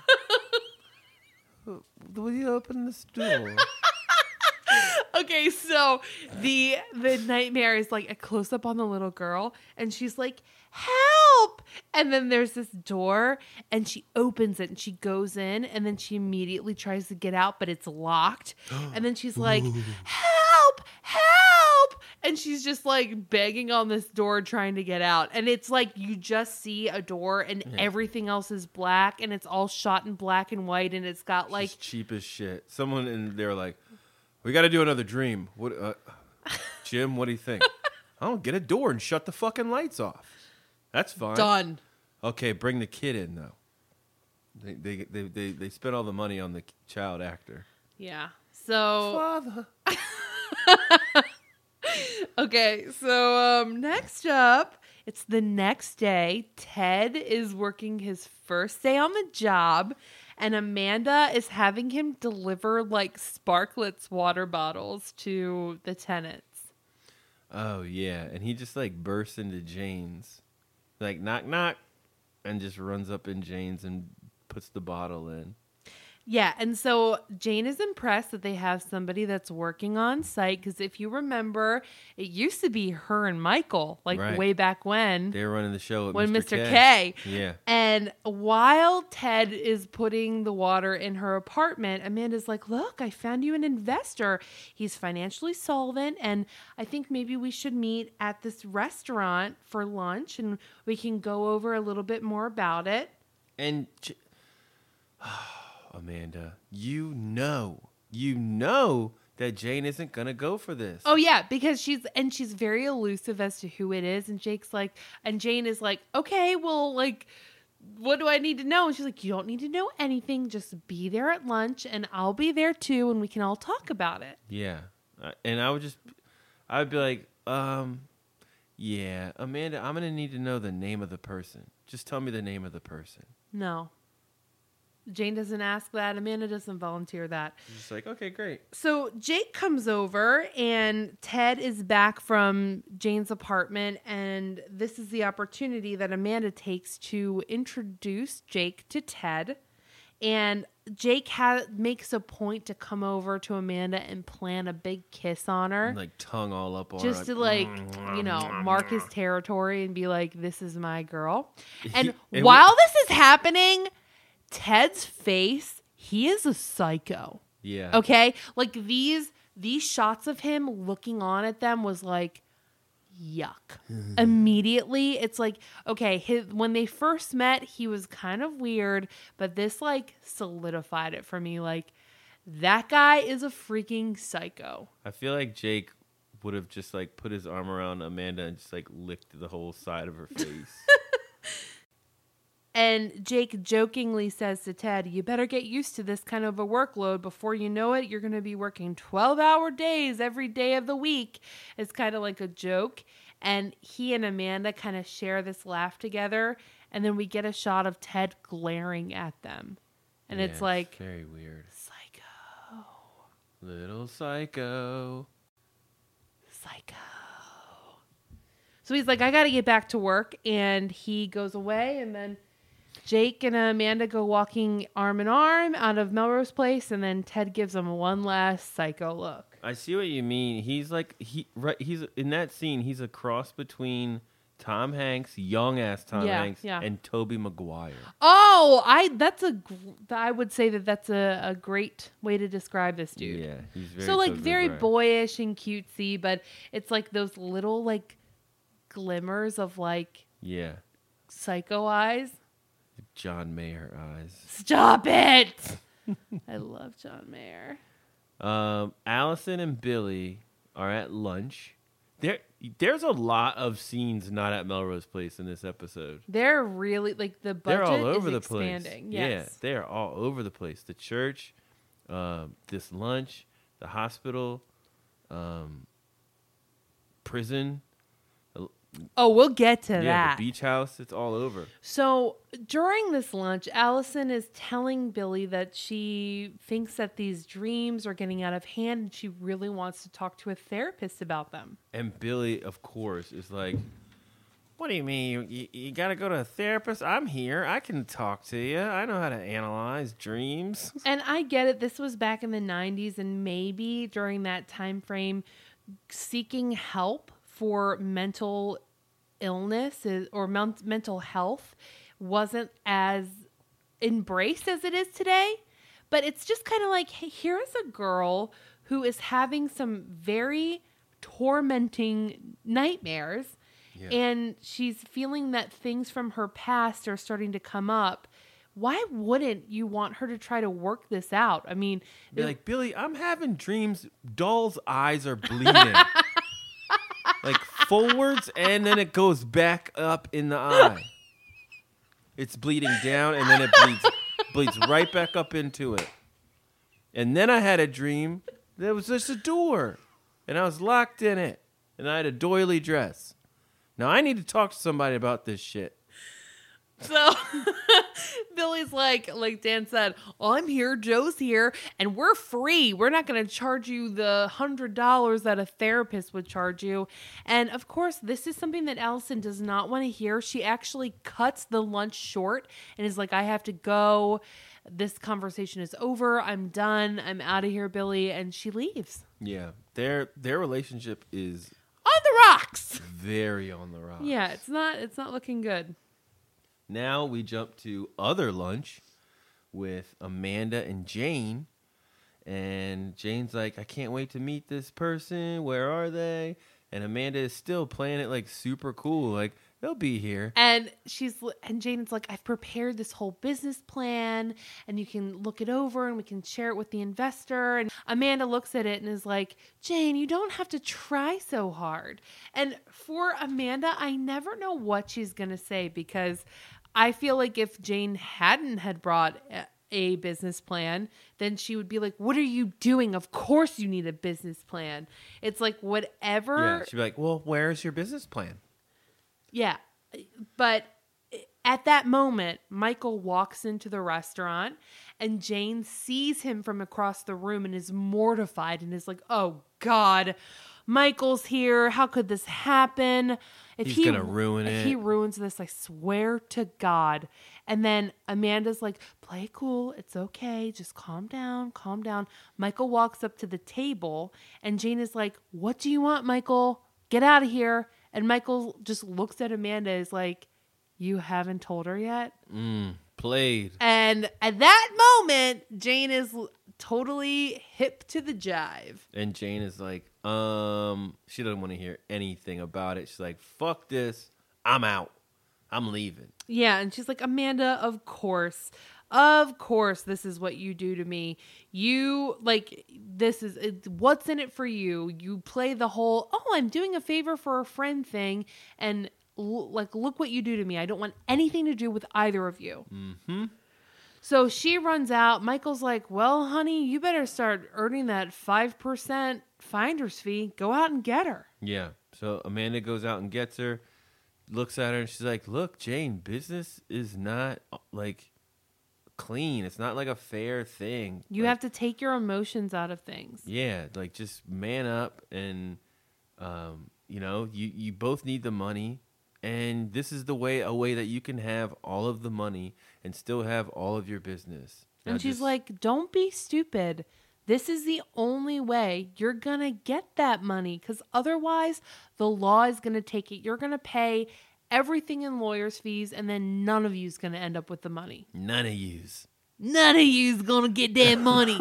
Will you open this door? Okay, so the the nightmare is like a close up on the little girl, and she's like, "Help!" And then there's this door, and she opens it, and she goes in, and then she immediately tries to get out, but it's locked. And then she's like, "Help! Help!" And she's just like begging on this door, trying to get out. And it's like you just see a door, and Yeah. everything else is black, and it's all shot in black and white, and it's got like She's cheap as shit. Someone in there like, we got to do another dream. What, uh, Jim? What do you think? I don't get a door and shut the fucking lights off. That's fine. done. Okay, bring the kid in though. They they they they, they spent all the money on the child actor. Yeah. So Father. okay, so um next up, it's the next day. Ted is working his first day on the job, and Amanda is having him deliver like Sparkletts water bottles to the tenants. Oh yeah, and he just like bursts into Jane's, like knock knock, and just runs up in Jane's and puts the bottle in. Yeah, and so Jane is impressed that they have somebody that's working on site, because if you remember, it used to be her and Michael, like Right. way back when. They were running the show with when Mister Mister K. K. Yeah. And while Ted is putting the water in her apartment, Amanda's like, "Look, I found you an investor. He's financially solvent, and I think maybe we should meet at this restaurant for lunch, and we can go over a little bit more about it." And J- Amanda, you know, you know that Jane isn't gonna go for this. Oh yeah, because she's and she's very elusive as to who it is, and Jake's like, and Jane is like, "Okay, well, like, what do I need to know?" And she's like, "You don't need to know anything. Just be there at lunch, and I'll be there too, and we can all talk about it." Yeah, Uh, and I would just, I would be like, um, yeah, Amanda, I'm gonna need to know the name of the person. Just tell me the name of the person. No, Jane doesn't ask that. Amanda doesn't volunteer that. She's just like, okay, great. So Jake comes over, and Ted is back from Jane's apartment, and this is the opportunity that Amanda takes to introduce Jake to Ted. And Jake ha- makes a point to come over to Amanda and plant a big kiss on her, And, like tongue all up on her, just to like, you know, mark his territory and be like, "This is my girl." And And while we- this is happening, Ted's face, he is a psycho. Yeah. Okay? Like these these shots of him looking on at them was like yuck. Immediately, it's like, okay, his, when they first met, he was kind of weird, but this like solidified it for me. Like, that guy is a freaking psycho. I feel like Jake would have just like put his arm around Amanda and just like licked the whole side of her face. And Jake jokingly says to Ted, "You better get used to this kind of a workload. Before you know it, you're going to be working twelve-hour days every day of the week." It's kind of like a joke. And he and Amanda kind of share this laugh together. And then we get a shot of Ted glaring at them. And Yeah, it's like, very weird. psycho, Little psycho. psycho. So he's like, "I got to get back to work." And he goes away, and then Jake and Amanda go walking arm in arm out of Melrose Place, and then Ted gives him one last psycho look. I see what you mean. He's like he right. He's in that scene. He's a cross between Tom Hanks, young ass Tom Yeah, Hanks, yeah. and Tobey Maguire. Oh, I that's a gr- I would say that that's a, a great way to describe this dude. Yeah, he's very so like Tobey very Maguire. boyish and cutesy, but it's like those little like glimmers of like Yeah, psycho eyes. John Mayer eyes. Stop it! I love John Mayer. Um, Allison and Billy are at lunch. There, there's a lot of scenes not at Melrose Place in this episode. They're really like the budget They're all over is the place. expanding. Yeah, Yes. they are all over the place. The church, um, this lunch, the hospital, um, prison. Oh, we'll get to Yeah, that. the beach house. It's all over. So during this lunch, Allison is telling Billy that she thinks that these dreams are getting out of hand and she really wants to talk to a therapist about them. And Billy, of course, is like, what do you mean? You, you, you got to go to a therapist? I'm here. I can talk to you. I know how to analyze dreams. And I get it. This was back in the nineties, and maybe during that time frame, seeking help for mental illness is, or men- mental health wasn't as embraced as it is today. But it's just kind of like, hey, here is a girl who is having some very tormenting nightmares. Yeah. And she's feeling that things from her past are starting to come up. Why wouldn't you want her to try to work this out? I mean, be it, like, Billy, I'm having dreams. Doll's eyes are bleeding. Like forwards, and then it goes back up in the eye. It's bleeding down, and then it bleeds bleeds right back up into it. And then I had a dream. There was just a door, and I was locked in it, and I had a doily dress. Now, I need to talk to somebody about this shit. So, Billy's like, like Dan said, I'm here, Joe's here, and we're free. We're not going to charge you the one hundred dollars that a therapist would charge you. And, of course, this is something that Allison does not want to hear. She actually cuts the lunch short and is like, I have to go. This conversation is over. I'm done. I'm out of here, Billy. And she leaves. Yeah. Their their relationship is... on the rocks. Very on the rocks. Yeah, it's not it's not looking good. Now we jump to other lunch with Amanda and Jane. And Jane's like, I can't wait to meet this person. Where are they? And Amanda is still playing it like super cool. Like, they'll be here. And she's and Jane's like, I've prepared this whole business plan and you can look it over and we can share it with the investor. And Amanda looks at it and is like, Jane, you don't have to try so hard. And for Amanda, I never know what she's going to say, because I feel like if Jane hadn't had brought a business plan, then she would be like, what are you doing? Of course you need a business plan. It's like whatever. Yeah, she'd be like, well, where's your business plan? Yeah. But at that moment, Michael walks into the restaurant and Jane sees him from across the room and is mortified and is like, oh God, Michael's here. How could this happen? If He's he, gonna ruin if it. If he ruins this, I swear to God. And then Amanda's like, play cool. It's okay. Just calm down. Calm down. Michael walks up to the table and Jane is like, what do you want, Michael? Get out of here. And Michael just looks at Amanda and is like, you haven't told her yet? Mm, played. And at that moment, Jane is totally hip to the jive. And Jane is like, um, she doesn't want to hear anything about it. She's like, fuck this. I'm out. I'm leaving. Yeah, and she's like, Amanda, of course. Of course, this is what you do to me. You, like, this is, it, what's in it for you? You play the whole, oh, I'm doing a favor for a friend thing, and, l- like, look what you do to me. I don't want anything to do with either of you. Mm-hmm. So she runs out. Michael's like, well, honey, you better start earning that five percent finder's fee. Go out and get her. Yeah. So Amanda goes out and gets her, looks at her, and she's like, look, Jane, business is not, like, clean. It's not like a fair thing. You like, have to take your emotions out of things. Yeah, like just man up, and um, you know, you, you both need the money, and this is the way a way that you can have all of the money and still have all of your business. Now And she's just, like, don't be stupid. This is the only way you're going to get that money, because otherwise the law is going to take it. You're going to pay everything in lawyer's fees, and then none of you is going to end up with the money. none of yous. None of you is going to get that money.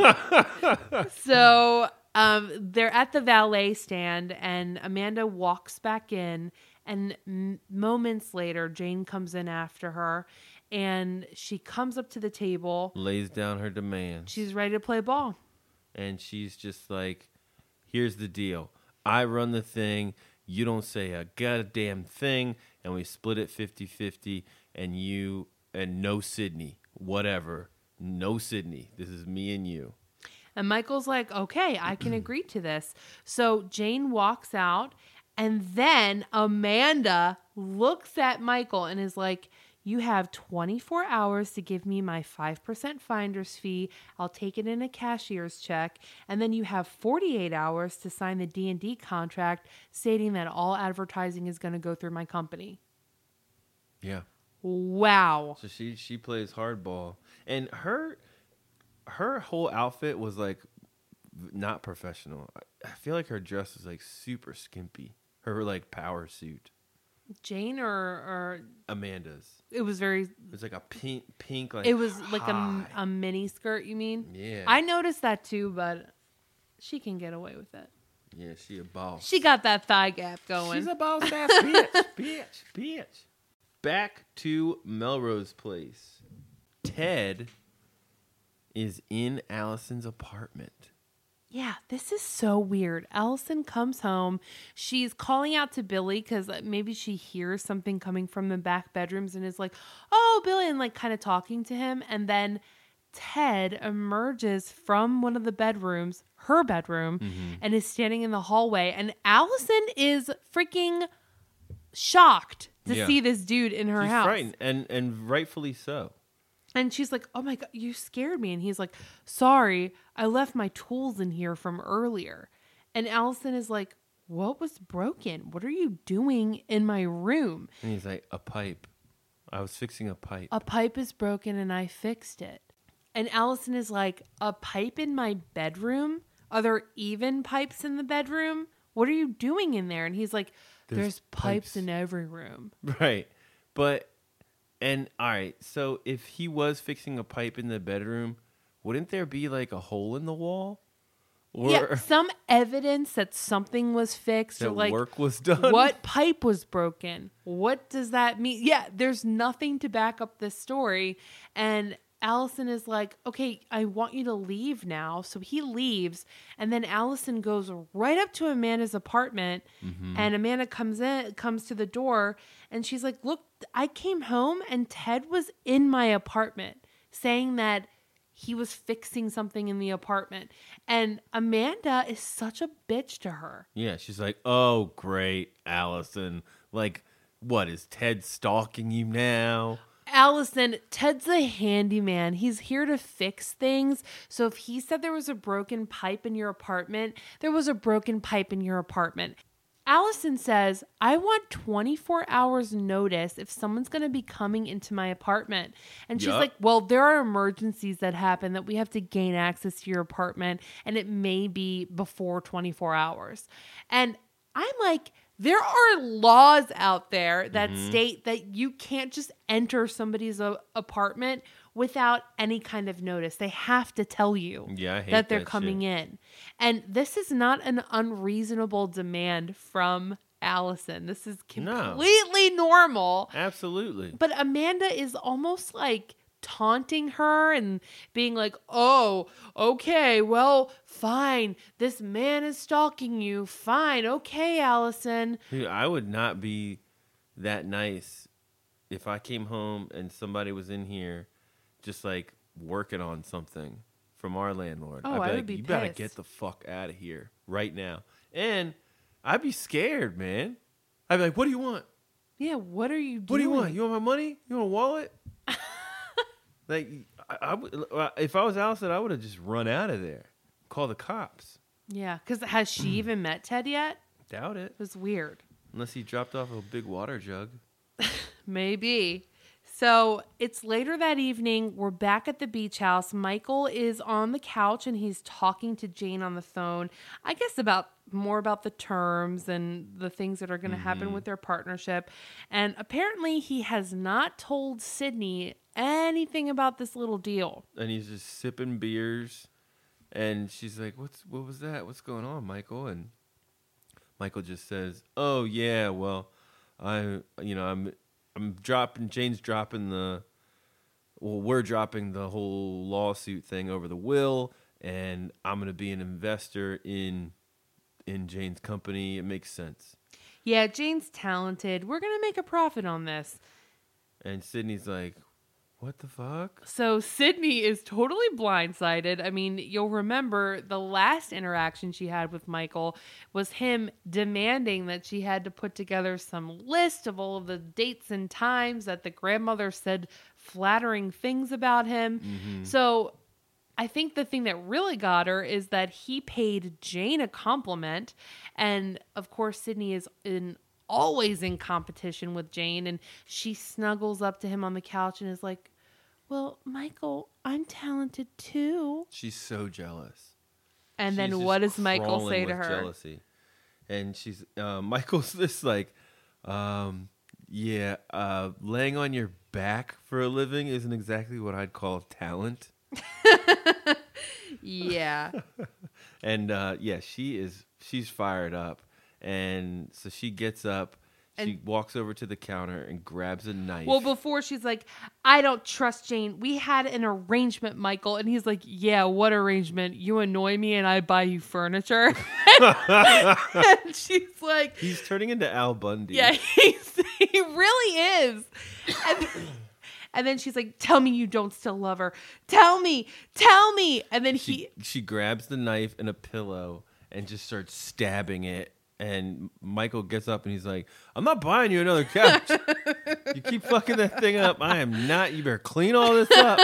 So um, they're at the valet stand, and Amanda walks back in, and m- moments later, Jane comes in after her, and she comes up to the table. Lays down her demands. She's ready to play ball. And she's just like, here's the deal. I run the thing. You don't say a goddamn thing. And we split it fifty-fifty. And you, and no Sydney. Whatever. No Sydney. This is me and you. And Michael's like, okay, I can agree to this. So Jane walks out, And then Amanda looks at Michael and is like, you have twenty-four hours to give me my five percent finder's fee. I'll take it in a cashier's check. And then you have forty-eight hours to sign the D and D contract stating that all advertising is going to go through my company. Yeah. Wow. So she she plays hardball. And her her whole outfit was like not professional. I feel like her dress was like super skimpy. Her like power suit. Jane or, or Amanda's. It was very. It was like a pink, pink like. It was like a, high. a mini skirt. You mean? Yeah. I noticed that too, but she can get away with it. Yeah, she a boss. She got that thigh gap going. She's a boss ass bitch, bitch, bitch. Back to Melrose Place. Ted is in Allison's apartment. Yeah, this is so weird. Allison comes home. She's calling out to Billy because maybe she hears something coming from the back bedrooms and is like, oh, Billy, and like kind of talking to him. And then Ted emerges from one of the bedrooms, her bedroom, mm-hmm. and is standing in the hallway. And Allison is freaking shocked to yeah. see this dude in her She's house. frightened, and, and rightfully so. And she's like, oh my God, you scared me. And he's like, sorry, I left my tools in here from earlier. And Allison is like, what was broken? What are you doing in my room? And he's like, a pipe. I was fixing a pipe. A pipe is broken and I fixed it. And Allison is like, a pipe in my bedroom? Are there even pipes in the bedroom? What are you doing in there? And he's like, there's, there's pipes. pipes in every room. Right. But... And all right, so if he was fixing a pipe in the bedroom, wouldn't there be like a hole in the wall? Or yeah, some evidence that something was fixed that or like work was done. What pipe was broken? What does that mean? Yeah, there's nothing to back up this story. And Allison is like, okay, I want you to leave now. So he leaves. And then Allison goes right up to Amanda's apartment. Mm-hmm. And Amanda comes in, comes to the door. And she's like, look, I came home and Ted was in my apartment saying that he was fixing something in the apartment. And Amanda is such a bitch to her. Yeah, she's like, oh, great, Allison. Like, what, is Ted stalking you now? Allison, Ted's a handyman. He's here to fix things. So if he said there was a broken pipe in your apartment, there was a broken pipe in your apartment. Allison says, I want twenty-four hours notice if someone's going to be coming into my apartment. And she's yep. like, well, there are emergencies that happen that we have to gain access to your apartment. And it may be before twenty-four hours. And I'm like, there are laws out there that mm-hmm. state that you can't just enter somebody's uh, apartment without any kind of notice. They have to tell you yeah, I hate that they're that coming shit. in. And this is not an unreasonable demand from Allison. This is completely no. normal. Absolutely. But Amanda is almost like taunting her and being like, oh, okay, well, fine. This man is stalking you. Fine. Okay, Allison. Dude, I would not be that nice if I came home and somebody was in here just like working on something from our landlord. Oh, I'd be I like, would be you pissed. better get the fuck out of here right now. And I'd be scared, man. I'd be like, what do you want? Yeah, what are you doing? What do you want? You want my money? You want a wallet? Like, I, I would, if I was Allison, I would have just run out of there. Call the cops. Yeah, because has she even met Ted yet? Doubt it. It was weird. Unless he dropped off a big water jug. Maybe. So it's later that evening. We're back at the beach house. Michael is on the couch and he's talking to Jane on the phone. I guess about more about the terms and the things that are going to mm-hmm. happen with their partnership. And apparently he has not told Sydney anything about this little deal. And he's just sipping beers. And she's like, "What's what was that? What's going on, Michael?" And Michael just says, "Oh yeah, well, I you know I'm." I'm dropping, Jane's dropping the, well, we're dropping the whole lawsuit thing over the will, and I'm going to be an investor in in Jane's company. It makes sense. Yeah, Jane's talented. We're going to make a profit on this. And Sydney's like, What the fuck? So Sydney is totally blindsided. I mean, you'll remember the last interaction she had with Michael was him demanding that she had to put together some list of all of the dates and times that the grandmother said flattering things about him. Mm-hmm. So I think the thing that really got her is that he paid Jane a compliment. And of course, Sydney is in always in competition with Jane. And she snuggles up to him on the couch and is like, well, Michael, I'm talented too. She's so jealous. And She's then just what does Michael crawling say to with her? Jealousy. And she's uh, Michael's this like, um, yeah, uh, laying on your back for a living isn't exactly what I'd call talent. Yeah. And uh, yeah, she is. She's fired up, and so she gets up. She And- walks over to the counter and grabs a knife. Well, before she's like, I don't trust Jane. We had an arrangement, Michael. And he's like, yeah, what arrangement? You annoy me and I buy you furniture. And she's like, He's turning into Al Bundy. yeah, he's, he really is. And, and then she's like, tell me you don't still love her. Tell me, tell me. And then She he, she grabs the knife and a pillow and just starts stabbing it. And Michael gets up and he's like, I'm not buying you another couch. You keep fucking that thing up. I am not. You better clean all this up.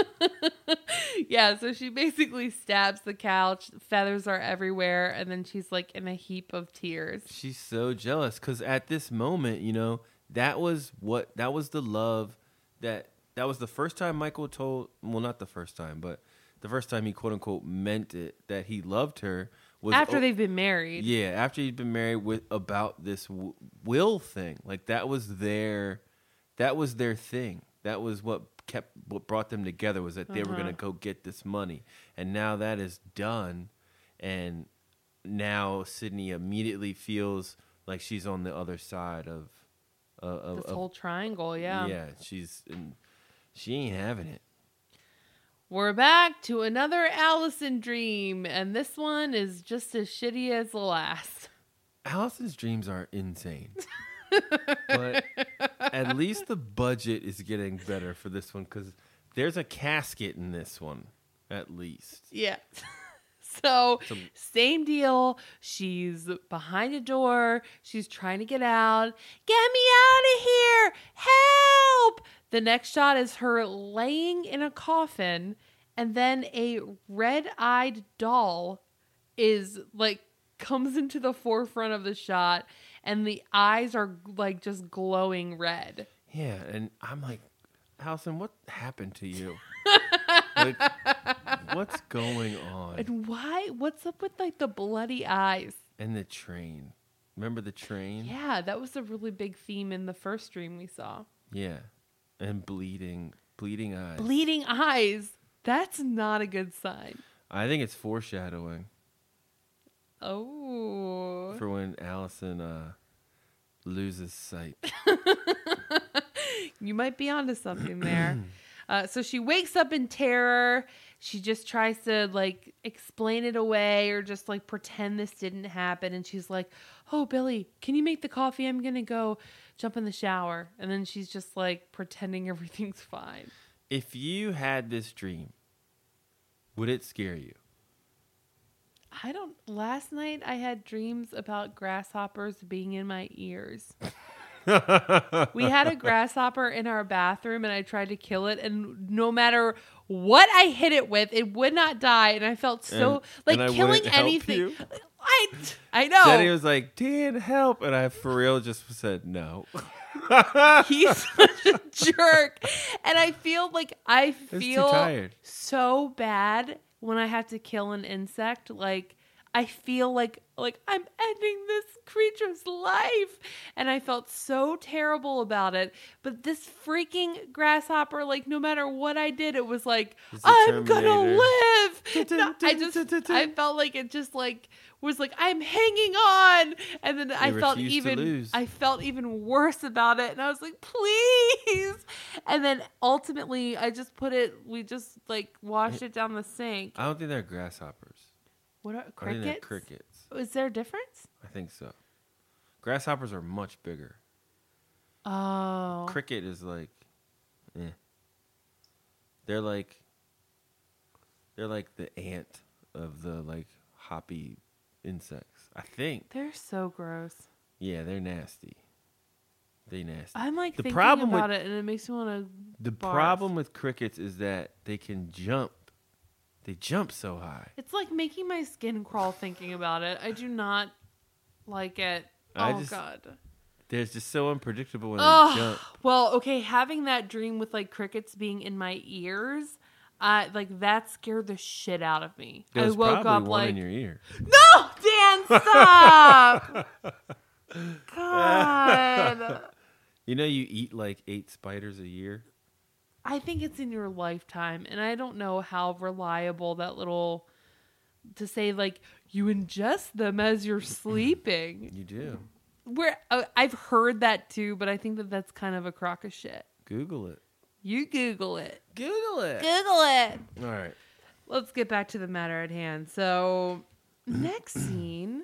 yeah, so she basically stabs the couch. Feathers are everywhere. And then she's like in a heap of tears. She's so jealous because at this moment, you know, that was what, that was the love that, that was the first time Michael told, well, not the first time, but the first time he quote unquote meant it, that he loved her. Was After o- they've been married. Yeah, after he'd been married with about this w- will thing. Like that was their that was their thing. That was what kept what brought them together was that they were Uh-huh. going to go get this money. And now that is done and now Sydney immediately feels like she's on the other side of uh, of, This of whole triangle, yeah. yeah, she's and she ain't having it. We're back to another Allison dream, and this one is just as shitty as the last. Allison's dreams are insane. But at least the budget is getting better for this one because there's a casket in this one, at least. Yeah. So, So- same deal. She's behind a door. She's trying to get out. Get me out of here. Help. The next shot is her laying in a coffin, and then a red-eyed doll is like comes into the forefront of the shot, and the eyes are like just glowing red. Yeah, and I'm like, Allison, what happened to you? Like, what's going on? And why? What's up with like the bloody eyes? And the train. Remember the train? Yeah, that was a really big theme in the first dream we saw. Yeah. And bleeding, bleeding eyes. Bleeding eyes. That's not a good sign. I think it's foreshadowing Oh. for when Allison uh, loses sight. You might be onto something there. Uh, so she wakes up in terror. She just tries to like explain it away or just like pretend this didn't happen. And she's like, oh, Billy, can you make the coffee? I'm going to go jump in the shower. And then she's just like pretending everything's fine. If you had this dream, would it scare you? I don't. Last night I had dreams about grasshoppers being in my ears. We had a grasshopper in our bathroom and I tried to kill it, and no matter what I hit it with, it would not die. And I felt so And- like and I killing wouldn't help anything. you? I I know. Daddy was like, Dan, help. And I for real just said no. He's such a jerk. And I feel like I I was too feel tired. so bad when I have to kill an insect. Like I feel like like I'm ending this creature's life. And I felt so terrible about it. But this freaking grasshopper, like no matter what I did, it was like, It's the I'm gonna Terminator. live. No, I just I felt like it just like was like I'm hanging on, and then I felt refused to even lose. I felt even worse about it, and I was like, please. And then ultimately, I just put it. We just like washed it down the sink. I don't think they're grasshoppers. What are I think crickets? they're crickets. Is there a difference? I think so. Grasshoppers are much bigger. Oh, Cricket is like, eh. They're like they're like the ant of the like hoppy insects. I think. They're so gross. Yeah, they're nasty. They nasty. I'm like The thinking problem about with- it, and it makes me want to. The barf. problem with crickets is that they can jump. They jump so high. It's like making my skin crawl thinking about it. I do not like it. I Oh just- God. They're just so unpredictable when Oh, they jump. well, okay. Having that dream with like crickets being in my ears, uh, like that scared the shit out of me. There's I woke probably up one like, in your ear. no, Dan, stop. God. You know you eat like eight spiders a year? I think it's in your lifetime, and I don't know how reliable that little to say like you ingest them as you're sleeping. You do. Where uh, I've heard that too, but I think that that's kind of a crock of shit. Google it. You Google it. Google it. Google it. All right. Let's get back to the matter at hand. So, next scene.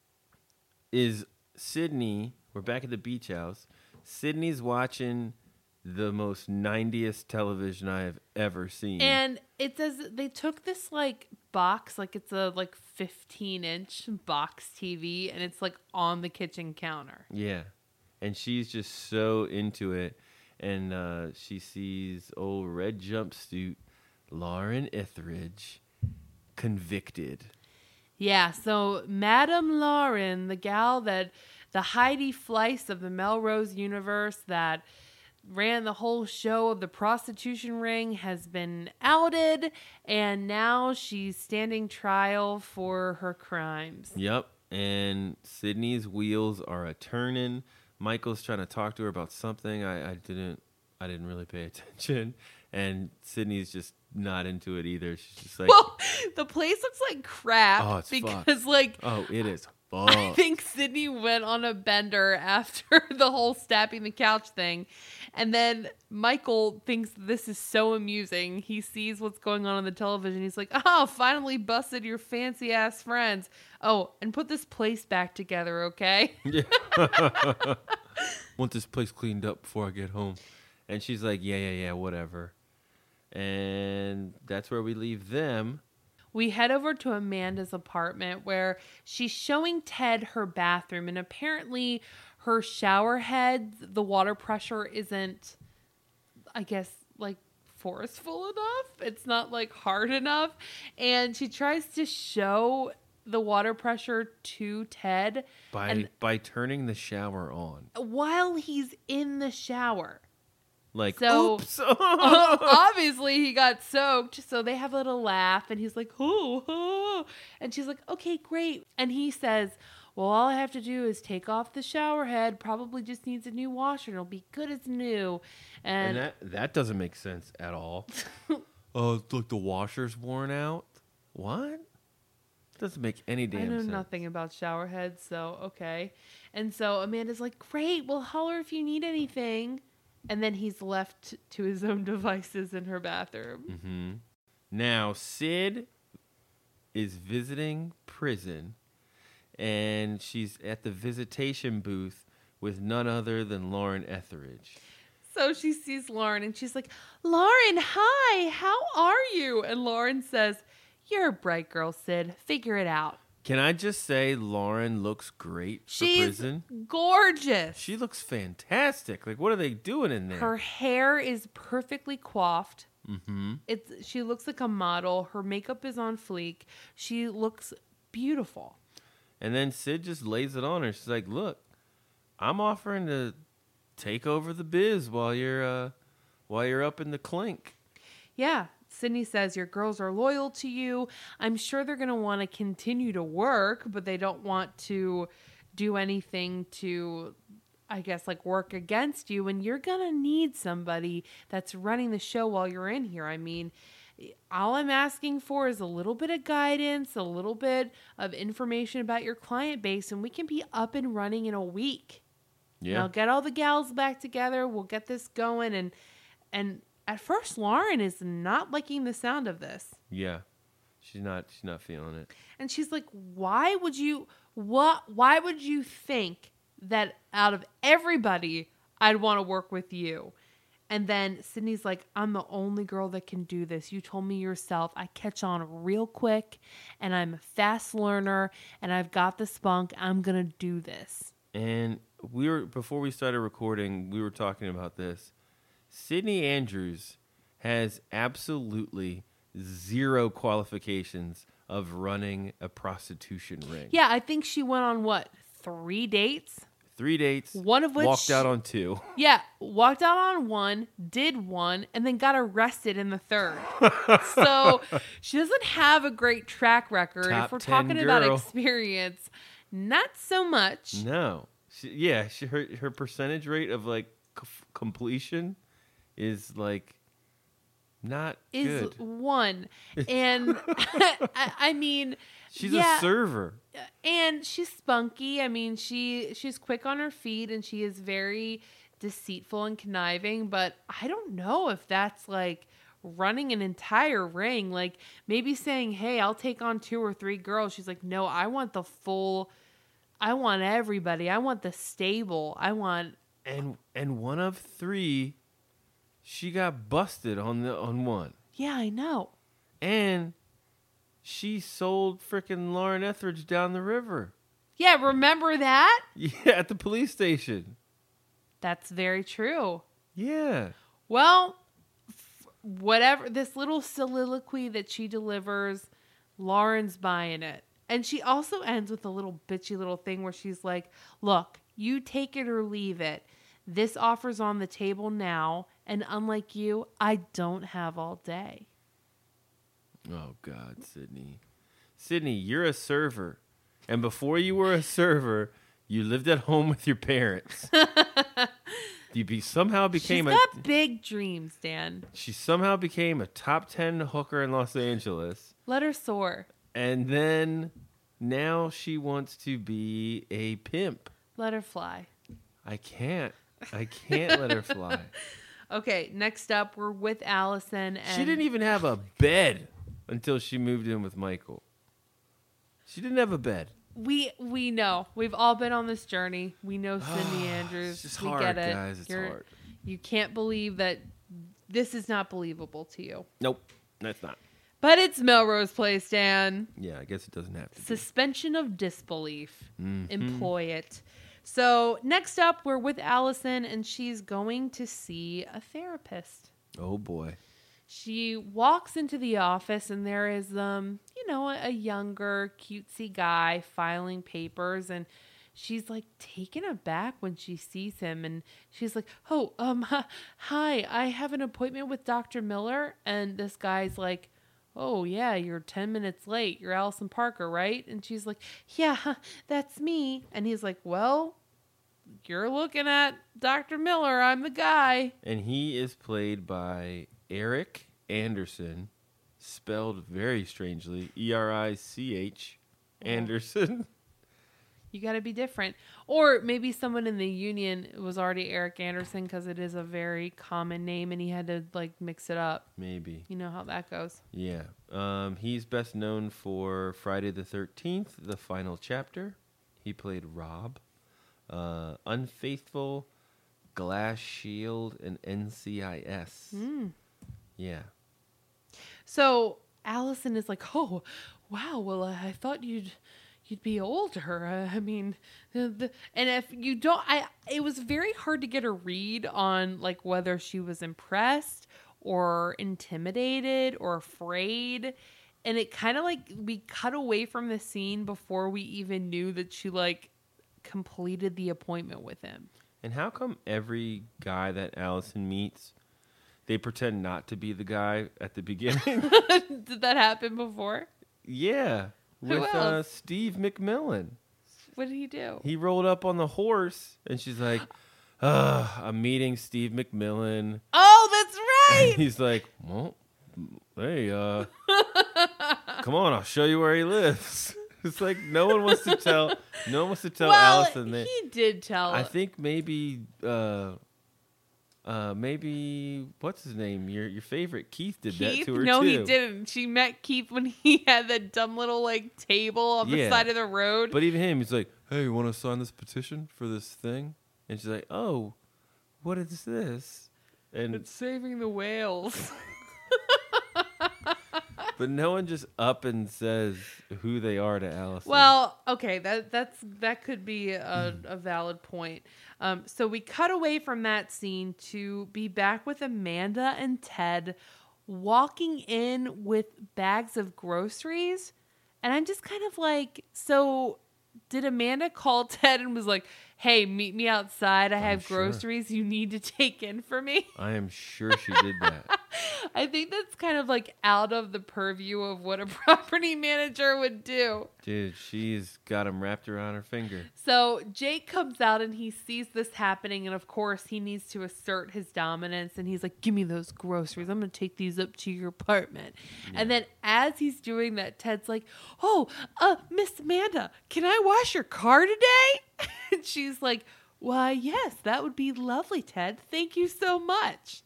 Is Sydney, we're back at the beach house. Sydney's watching the most nineties television I have ever seen. And it says that they took this like box, like it's a like fifteen inch box T V, and it's like on the kitchen counter. Yeah. And she's just so into it. And uh, she sees old red jumpsuit Lauren Etheridge convicted. Yeah, so Madame Lauren, the gal that the Heidi Fleiss of the Melrose universe that ran the whole show of the prostitution ring, has been outed, and now she's standing trial for her crimes. Yep. And Sydney's wheels are a turning. Michael's trying to talk to her about something. I, I didn't I didn't really pay attention. And Sydney's just not into it either. She's just like, Well, the place looks like crap Oh, it's because, fucked. like, oh, it is I fucked. think Sydney went on a bender after the whole stabbing the couch thing. And then Michael thinks this is so amusing. He sees what's going on on the television. He's like, oh, finally busted your fancy ass friends. Oh, and put this place back together, okay? Yeah. Want this place cleaned up before I get home. And she's like, yeah, yeah, yeah, whatever. And that's where we leave them. We head over to Amanda's apartment where she's showing Ted her bathroom, and apparently her shower head, the water pressure isn't, I guess, like forceful enough. It's not like hard enough. And she tries to show the water pressure to Ted By and by turning the shower on. while he's in the shower. Like, So- oops. Obviously he got soaked, so they have a little laugh, and he's like, oh, oh, and she's like, okay, great. And he says, well, all I have to do is take off the shower head, probably just needs a new washer, and it'll be good as new. and And, that, that doesn't make sense at all. Oh, look, the washer's worn out? What? Doesn't make any damn I know sense. nothing about shower heads, so okay. And so Amanda's like, great, well, holler if you need anything. And then he's left to his own devices in her bathroom. Mm-hmm. Now, Sid is visiting prison, and she's at the visitation booth with none other than Lauren Etheridge. So she sees Lauren and she's like, Lauren, hi, how are you? And Lauren says, you're a bright girl, Sid. Figure it out. Can I just say Lauren looks great for She's prison? gorgeous. She looks fantastic. Like, what are they doing in there? Her hair is perfectly coiffed. Mm-hmm. It's she looks like a model. Her makeup is on fleek. She looks beautiful. And then Sid just lays it on her. She's like, look, I'm offering to take over the biz while you're uh, while you're up in the clink. Yeah. Sydney says your girls are loyal to you. I'm sure they're going to want to continue to work, but they don't want to do anything to, I guess, like work against you. And you're going to need somebody that's running the show while you're in here. I mean, all I'm asking for is a little bit of guidance, a little bit of information about your client base, and we can be up and running in a week. Yeah. And I'll get all the gals back together. We'll get this going. And, and, At first, Lauren is not liking the sound of this. Yeah. She's not she's not feeling it. And she's like, why would you what why would you think that out of everybody I'd want to work with you? And then Sydney's like, I'm the only girl that can do this. You told me yourself. I catch on real quick, and I'm a fast learner, and I've got the spunk. I'm going to do this. And we were before we started recording, we were talking about this. Sydney Andrews has absolutely zero qualifications of running a prostitution ring. Yeah, I think she went on, what, three dates? Three dates. One of which walked out on two. Yeah, walked out on one, did one, and then got arrested in the third. So she doesn't have a great track record. Top if we're ten talking about girl. experience, not so much. No. She, yeah, she, her her percentage rate of like c- completion is like not Is good. one. And I, I mean, She's yeah, a server. and she's spunky. I mean, she she's quick on her feet, and she is very deceitful and conniving. But I don't know if that's like running an entire ring. Like maybe saying, "Hey, I'll take on two or three girls." She's like, "No, I want the full. I want everybody. I want the stable. I want." And and one of three, she got busted on the on one. Yeah, I know. And she sold frickin' Lauren Etheridge down the river. Yeah, remember that? Yeah, at the police station. That's very true. Yeah. Well, f- whatever, this little soliloquy that she delivers, Lauren's buying it. And she also ends with a little bitchy little thing where she's like, look, you take it or leave it. This offer's on the table now, and unlike you, I don't have all day. Oh, God, Sydney. Sydney, you're a server. And before you were a server, you lived at home with your parents. You be, somehow became She's a... got big dreams, Dan. She somehow became a top ten hooker in Los Angeles. Let her soar. And then now she wants to be a pimp. Let her fly. I can't. I can't let her fly. Okay, next up, we're with Allison. And She didn't even have a bed until she moved in with Michael. She didn't have a bed. We we know. We've all been on this journey. We know Sydney Andrews. It's just we hard, get it. guys. It's You're- hard. You can't believe that this is not believable to you. Nope, that's not. But it's Melrose Place, Dan. Yeah, I guess it doesn't have to be. Suspension of disbelief. Mhm. Employ it. So next up, we're with Allison, and she's going to see a therapist. Oh, boy. She walks into the office, and there is, um, you know, a, a younger, cutesy guy filing papers, and she's like taken aback when she sees him, and she's like, "Oh, um, hi, I have an appointment with Doctor Miller," and this guy's like, "Oh yeah, you're ten minutes late. You're Allison Parker, right?" And she's like, "Yeah, that's me." And he's like, "Well, you're looking at Doctor Miller. I'm the guy." And he is played by Eric Anderson, spelled very strangely, E R I C H, Anderson. You got to be different. Or maybe someone in the union was already Eric Anderson because it is a very common name and he had to like mix it up. Maybe. You know how that goes. Yeah. Um, he's best known for Friday the thirteenth, the final chapter. He played Rob. Uh, Unfaithful, Glass Shield, and N C I S. Mm. Yeah. So Allison is like, "Oh, wow. Well, uh, I thought you'd you'd be older. Uh, I mean, the, the, and if you don't, I it was very hard to get a read on like whether she was impressed or intimidated or afraid." And it kind of like we cut away from the scene before we even knew that she like completed the appointment with him. And how come every guy that Allison meets, they pretend not to be the guy at the beginning? Did that happen before? Yeah. Who With uh, else? Steve McMillan. What did he do? He rolled up on the horse, and she's like, uh, I'm meeting Steve McMillan. Oh, that's right. He's like, well, hey, uh, come on, I'll show you where he lives. It's like no one wants to tell, no one wants to tell well, Allison that. he did tell. I think maybe, uh, uh, maybe what's his name? Your your favorite Keith did Keith? that to her no, too. he didn't. She met Keith when he had that dumb little like table on the Yeah. side of the road. But even him, he's like, hey, you want to sign this petition for this thing? And she's like, oh, what is this? And It's saving the whales. but no one just up and says who they are to Allison. Well, okay, that that's that could be a, a valid point. Um, so we cut away from that scene to be back with Amanda and Ted walking in with bags of groceries, and I'm just kind of like, so did Amanda call Ted and was like, "Hey, meet me outside. I have sure. groceries you need to take in for me"? I am sure she did that. I think that's kind of like out of the purview of what a property manager would do. Dude, she's got him wrapped around her finger. So Jake comes out and he sees this happening. And of course, he needs to assert his dominance. And he's like, "Give me those groceries. I'm going to take these up to your apartment." Yeah. And then as he's doing that, Ted's like, "Oh, uh, Miss Amanda, can I wash your car today?" And she's like, "Why, yes, that would be lovely, Ted. Thank you so much."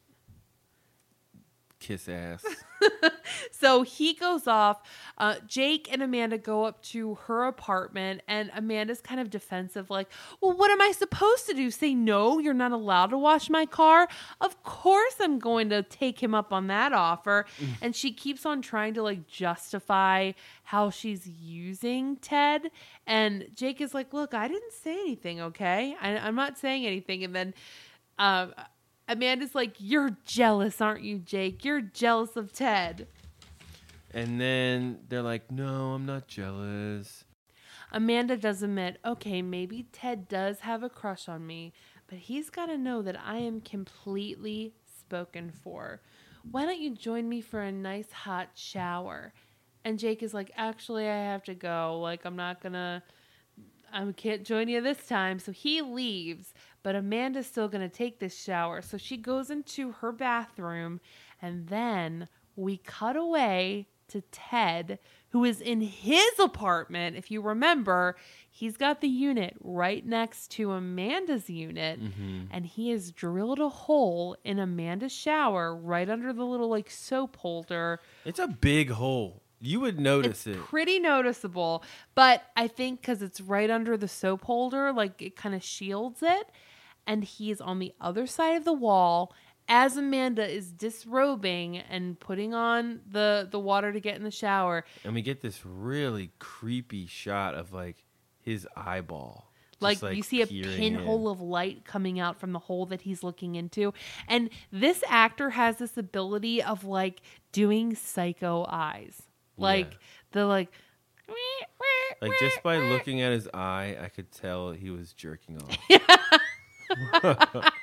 Kiss ass. So he goes off. Uh, Jake and Amanda go up to her apartment, and Amanda's kind of defensive, like, "Well, what am I supposed to do? Say no, you're not allowed to wash my car? Of course I'm going to take him up on that offer." And she keeps on trying to like justify how she's using Ted. And Jake is like, "Look, I didn't say anything, okay? I, I'm not saying anything." And then um, Amanda's like, "You're jealous, aren't you, Jake? You're jealous of Ted." And then they're like, "No, I'm not jealous." Amanda does admit, okay, maybe Ted does have a crush on me, but he's got to know that I am completely spoken for. Why don't you join me for a nice hot shower? And Jake is like, "Actually, I have to go. Like, I'm not going to... I can't join you this time." So he leaves, but Amanda's still going to take this shower. So she goes into her bathroom, and then we cut away to Ted, who is in his apartment. If you remember, he's got the unit right next to Amanda's unit, mm-hmm. and he has drilled a hole in Amanda's shower right under the little like soap holder. It's a big hole. You would notice it's it. Pretty noticeable, but I think because it's right under the soap holder, like it kind of shields it. And he's on the other side of the wall as Amanda is disrobing and putting on the, the water to get in the shower. And we get this really creepy shot of like his eyeball. Like, like you see a pinhole in. of light coming out from the hole that he's looking into. And this actor has this ability of like doing psycho eyes. Like, yeah. the like... Like, just by looking at his eye, I could tell he was jerking off.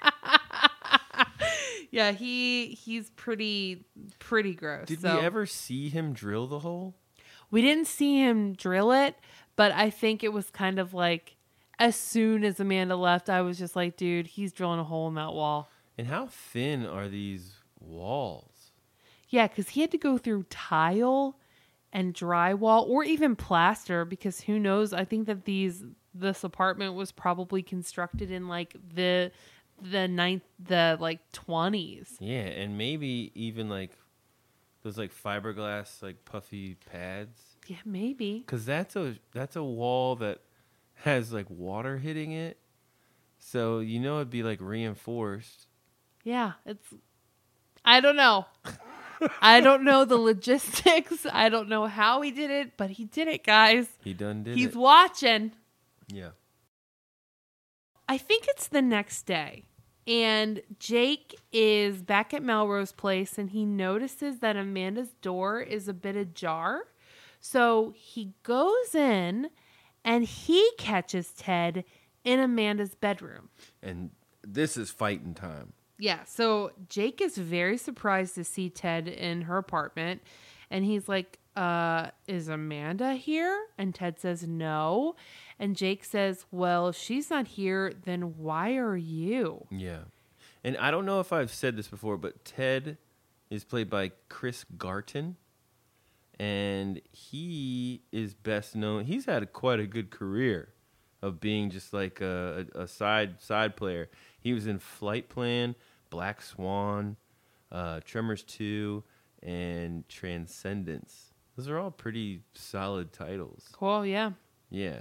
Yeah, he he's pretty, pretty gross. Did so. we ever see him drill the hole? We didn't see him drill it, but I think it was kind of like, as soon as Amanda left, I was just like, dude, he's drilling a hole in that wall. And how thin are these walls? Yeah, because he had to go through tile and drywall or even plaster, because who knows? I think that these this apartment was probably constructed in like the the ninth the like twenties. Yeah, and maybe even like those like fiberglass like puffy pads. Yeah, maybe. Because that's a that's a wall that has like water hitting it, so you know it'd be like reinforced. Yeah, it's. I don't know. I don't know the logistics. I don't know how he did it, but he did it, guys. He done did He's it. He's watching. Yeah. I think it's the next day, and Jake is back at Melrose Place, and he notices that Amanda's door is a bit ajar. So he goes in, and he catches Ted in Amanda's bedroom. And this is fighting time. Yeah, so Jake is very surprised to see Ted in her apartment, and he's like, uh, is Amanda here? And Ted says no, and Jake says, well, if she's not here, then why are you? Yeah, and I don't know if I've said this before, but Ted is played by Chris Garton, and he is best known, he's had quite a good career of being just like a, a, a side side player. He was in Flight Plan, Black Swan, uh, Tremors two, and Transcendence. Those are all pretty solid titles. Cool, yeah. Yeah.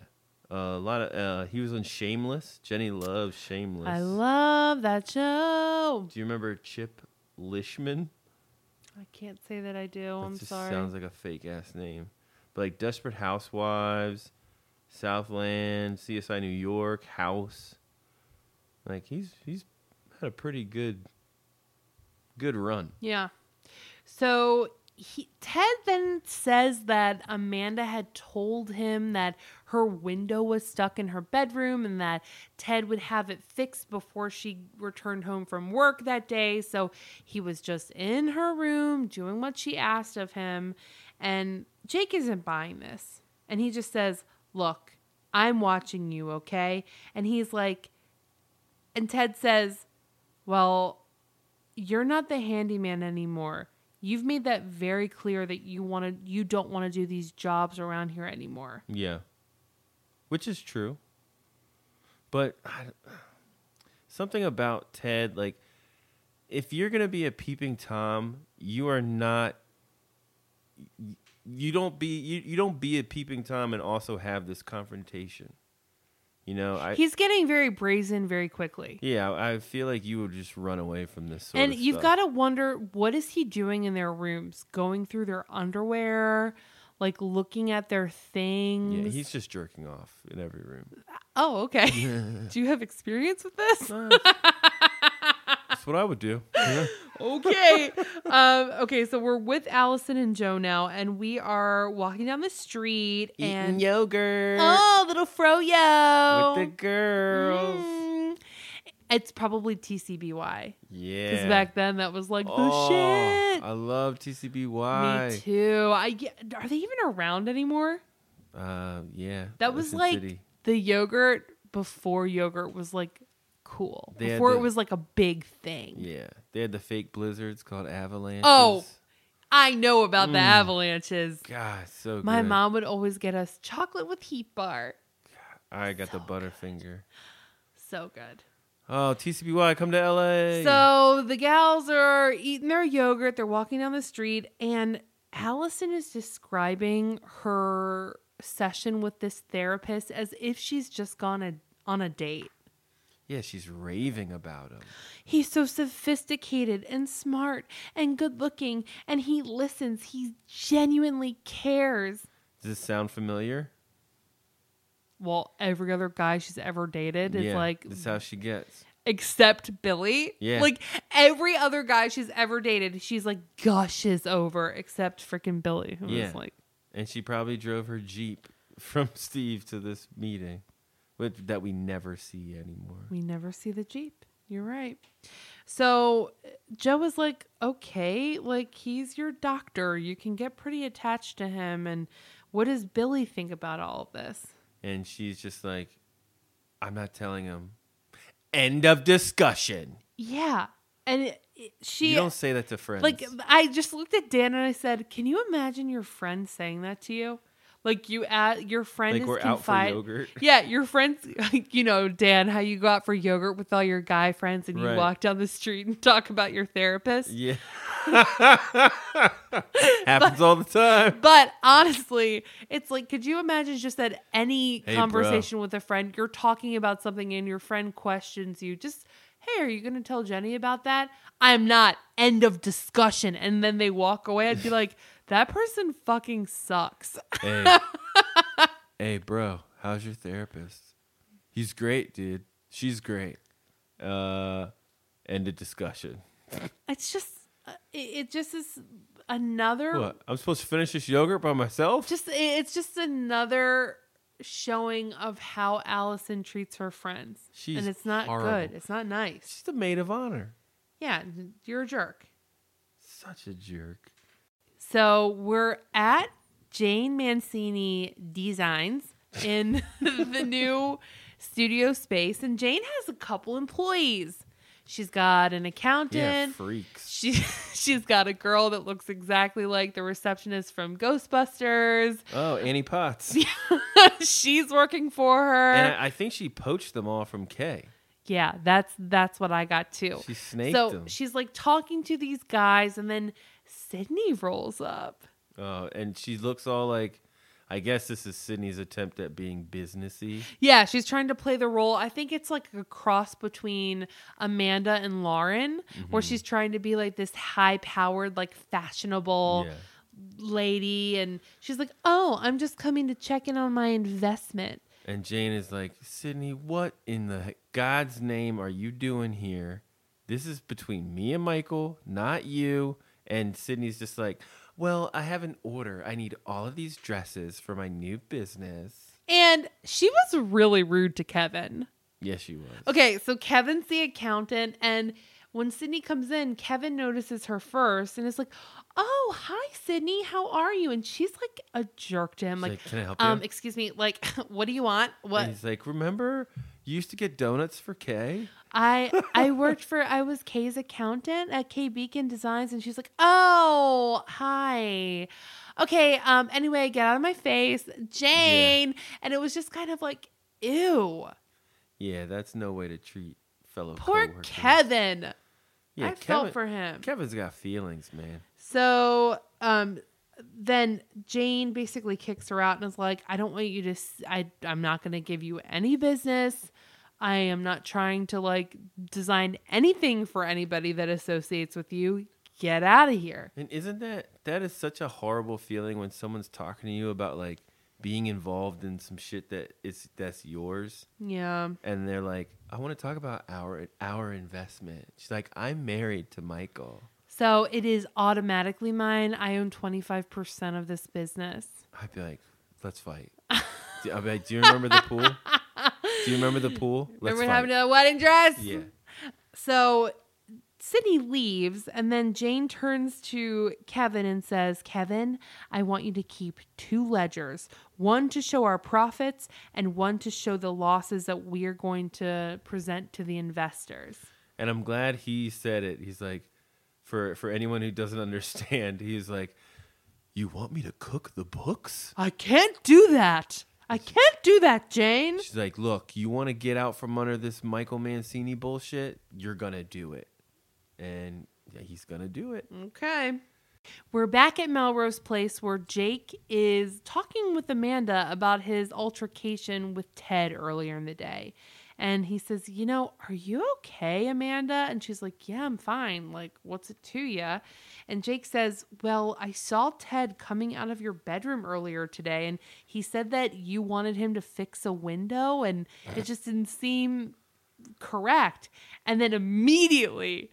Uh, a lot of uh, he was on Shameless. Jenny loves Shameless. I love that show. Do you remember Chip Lishman? I can't say that I do. That I'm just sorry. sounds like a fake ass name. But like Desperate Housewives, Southland, C S I New York, House. Like he's he's had a pretty good good run. Yeah. So he, Ted then says that Amanda had told him that her window was stuck in her bedroom and that Ted would have it fixed before she returned home from work that day. So he was just in her room doing what she asked of him. And Jake isn't buying this. And he just says, look, I'm watching you, okay? And he's like, and Ted says, well, you're not the handyman anymore. You've made that very clear that you want to, you don't want to do these jobs around here anymore. Yeah, which is true. But I, something about Ted, like, if you're gonna be a peeping Tom, you are not. You don't be you, you don't be a peeping Tom and also have this confrontation. You know, I, he's getting very brazen very quickly. Yeah, I feel like you would just run away from this sort and of you've stuff. got to wonder, what is he doing in their rooms? Going through their underwear, like looking at their things? Yeah, he's just jerking off in every room. Oh, okay. Do you have experience with this? That's what I would do. Yeah. Okay. um, okay, so we're with Allison and Joe now, and we are walking down the street. Eating and yogurt. Oh, little froyo. With the girls. Mm. It's probably T C B Y. Yeah. Because back then that was like the oh, shit. I love T C B Y. Me too. I get, are they even around anymore? Uh, yeah. That was Ocean like City. the yogurt before yogurt was like cool. They had Before the- it was like a big thing. Yeah. They had the fake blizzards called avalanches. Oh, I know about the Mm. avalanches. God, so My good. mom would always get us chocolate with Heat Bar. I got So the Butterfinger. So good. Oh, T C B Y, come to L A. So the gals are eating their yogurt. They're walking down the street, and Allison is describing her session with this therapist as if she's just gone a, on a date. Yeah, she's raving about him. He's so sophisticated and smart and good looking, and he listens. He genuinely cares. Does this sound familiar? Well, every other guy she's ever dated is yeah, like, this is how she gets. except Billy. Yeah. Like every other guy she's ever dated, she's like gushes over, except freaking Billy, who Yeah. was like, And she probably drove her Jeep from Steve to this meeting with, that we never see anymore. we never see the Jeep. You're right. So Joe was like, okay, like he's your doctor. You can get pretty attached to him. And what does Billy think about all of this? And she's just like, I'm not telling him. End of discussion. Yeah. And it, it- she, You don't say that to friends. like, I just looked at Dan and I said, can you imagine your friend saying that to you? Like you at your friend like is we're out for confide- yogurt. Yeah, your friends, like, you know, Dan, how you go out for yogurt with all your guy friends and you Right. walk down the street and talk about your therapist. Yeah. Happens all the time. But honestly, it's like, could you imagine just that any Hey, conversation with a friend, you're talking about something and your friend questions you, just, hey, are you going to tell Jenny about that? I'm not. End of discussion. And then they walk away. I'd be like, that person fucking sucks. Hey. Hey, bro, how's your therapist? He's great, dude. She's great. Uh, end of discussion. It's just, uh, it, it just is another, What? I'm supposed to finish this yogurt by myself? just, it's just another showing of how Allison treats her friends. She's and it's not horrible. good. It's not nice. She's the maid of honor. Yeah, you're a jerk. Such a jerk. So we're at Jane Mancini Designs in the new studio space, and Jane has a couple employees. She's got an Yeah, accountant. freaks. She she's got a girl that looks exactly like the receptionist from Ghostbusters. Oh, Annie Potts. She's working for her. And I, I think she poached them all from Kay. Yeah, that's that's what I got too. She snaked so them. she's like talking to these guys, and then Sydney rolls up. Oh, and she looks all like, I guess this is Sydney's attempt at being businessy. Yeah, she's trying to play the role. I think it's like a cross between Amanda and Lauren, mm-hmm. where she's trying to be like this high-powered, like fashionable yeah. lady. And she's like, oh, I'm just coming to check in on my investment. And Jane is like, Sydney, what in the God's name are you doing here? This is between me and Michael, not you. And Sydney's just like, well, I have an order. I need all of these dresses for my new business. And she was really rude to Kevin. Yes, she was. Okay, so Kevin's the accountant, and when Sydney comes in, Kevin notices her first and is like, oh, hi, Sydney. How are you? And she's like a jerk to him. Like, like, can I help you? Um, excuse me. Like, what do you want? What? And he's like, remember you used to get donuts for Kay? I I worked for, I was Kay's accountant at K Beacon Designs. And she's like, oh, hi. Okay. Um. Anyway, get out of my face, Jane. Yeah. And it was just kind of like, ew. Yeah, that's no way to treat fellow Poor coworkers. Kevin. Yeah, I Kevin, felt for him. Kevin's got feelings, man. So um, then Jane basically kicks her out and is like, I don't want you to, s- I, I'm not going to give you any business. I am not trying to like design anything for anybody that associates with you. Get out of here. And isn't that, that is such a horrible feeling when someone's talking to you about like being involved in some shit that is, that's yours. Yeah. And they're like, I want to talk about our, our investment. She's like, I'm married to Michael. So it is automatically mine. I own twenty-five percent of this business. I'd be like, let's fight. do, I'd be like, do you remember the pool? Do you remember the pool? Let's remember fight. having a wedding dress? Yeah. So Sydney leaves, and then Jane turns to Kevin and says, Kevin, I want you to keep two ledgers, one to show our profits and one to show the losses that we're going to present to the investors. And I'm glad he said it. He's like, for, for anyone who doesn't understand, he's like, you want me to cook the books? I can't do that. I can't do that, Jane. She's like, look, you want to get out from under this Michael Mancini bullshit? You're going to do it. And he's going to do it. Okay. We're back at Melrose Place where Jake is talking with Amanda about his altercation with Ted earlier in the day. And he says, you know, are you okay, Amanda? And she's like, yeah, I'm fine. Like, what's it to you? And Jake says, well, I saw Ted coming out of your bedroom earlier today. And he said that you wanted him to fix a window. And it just didn't seem correct. And then immediately...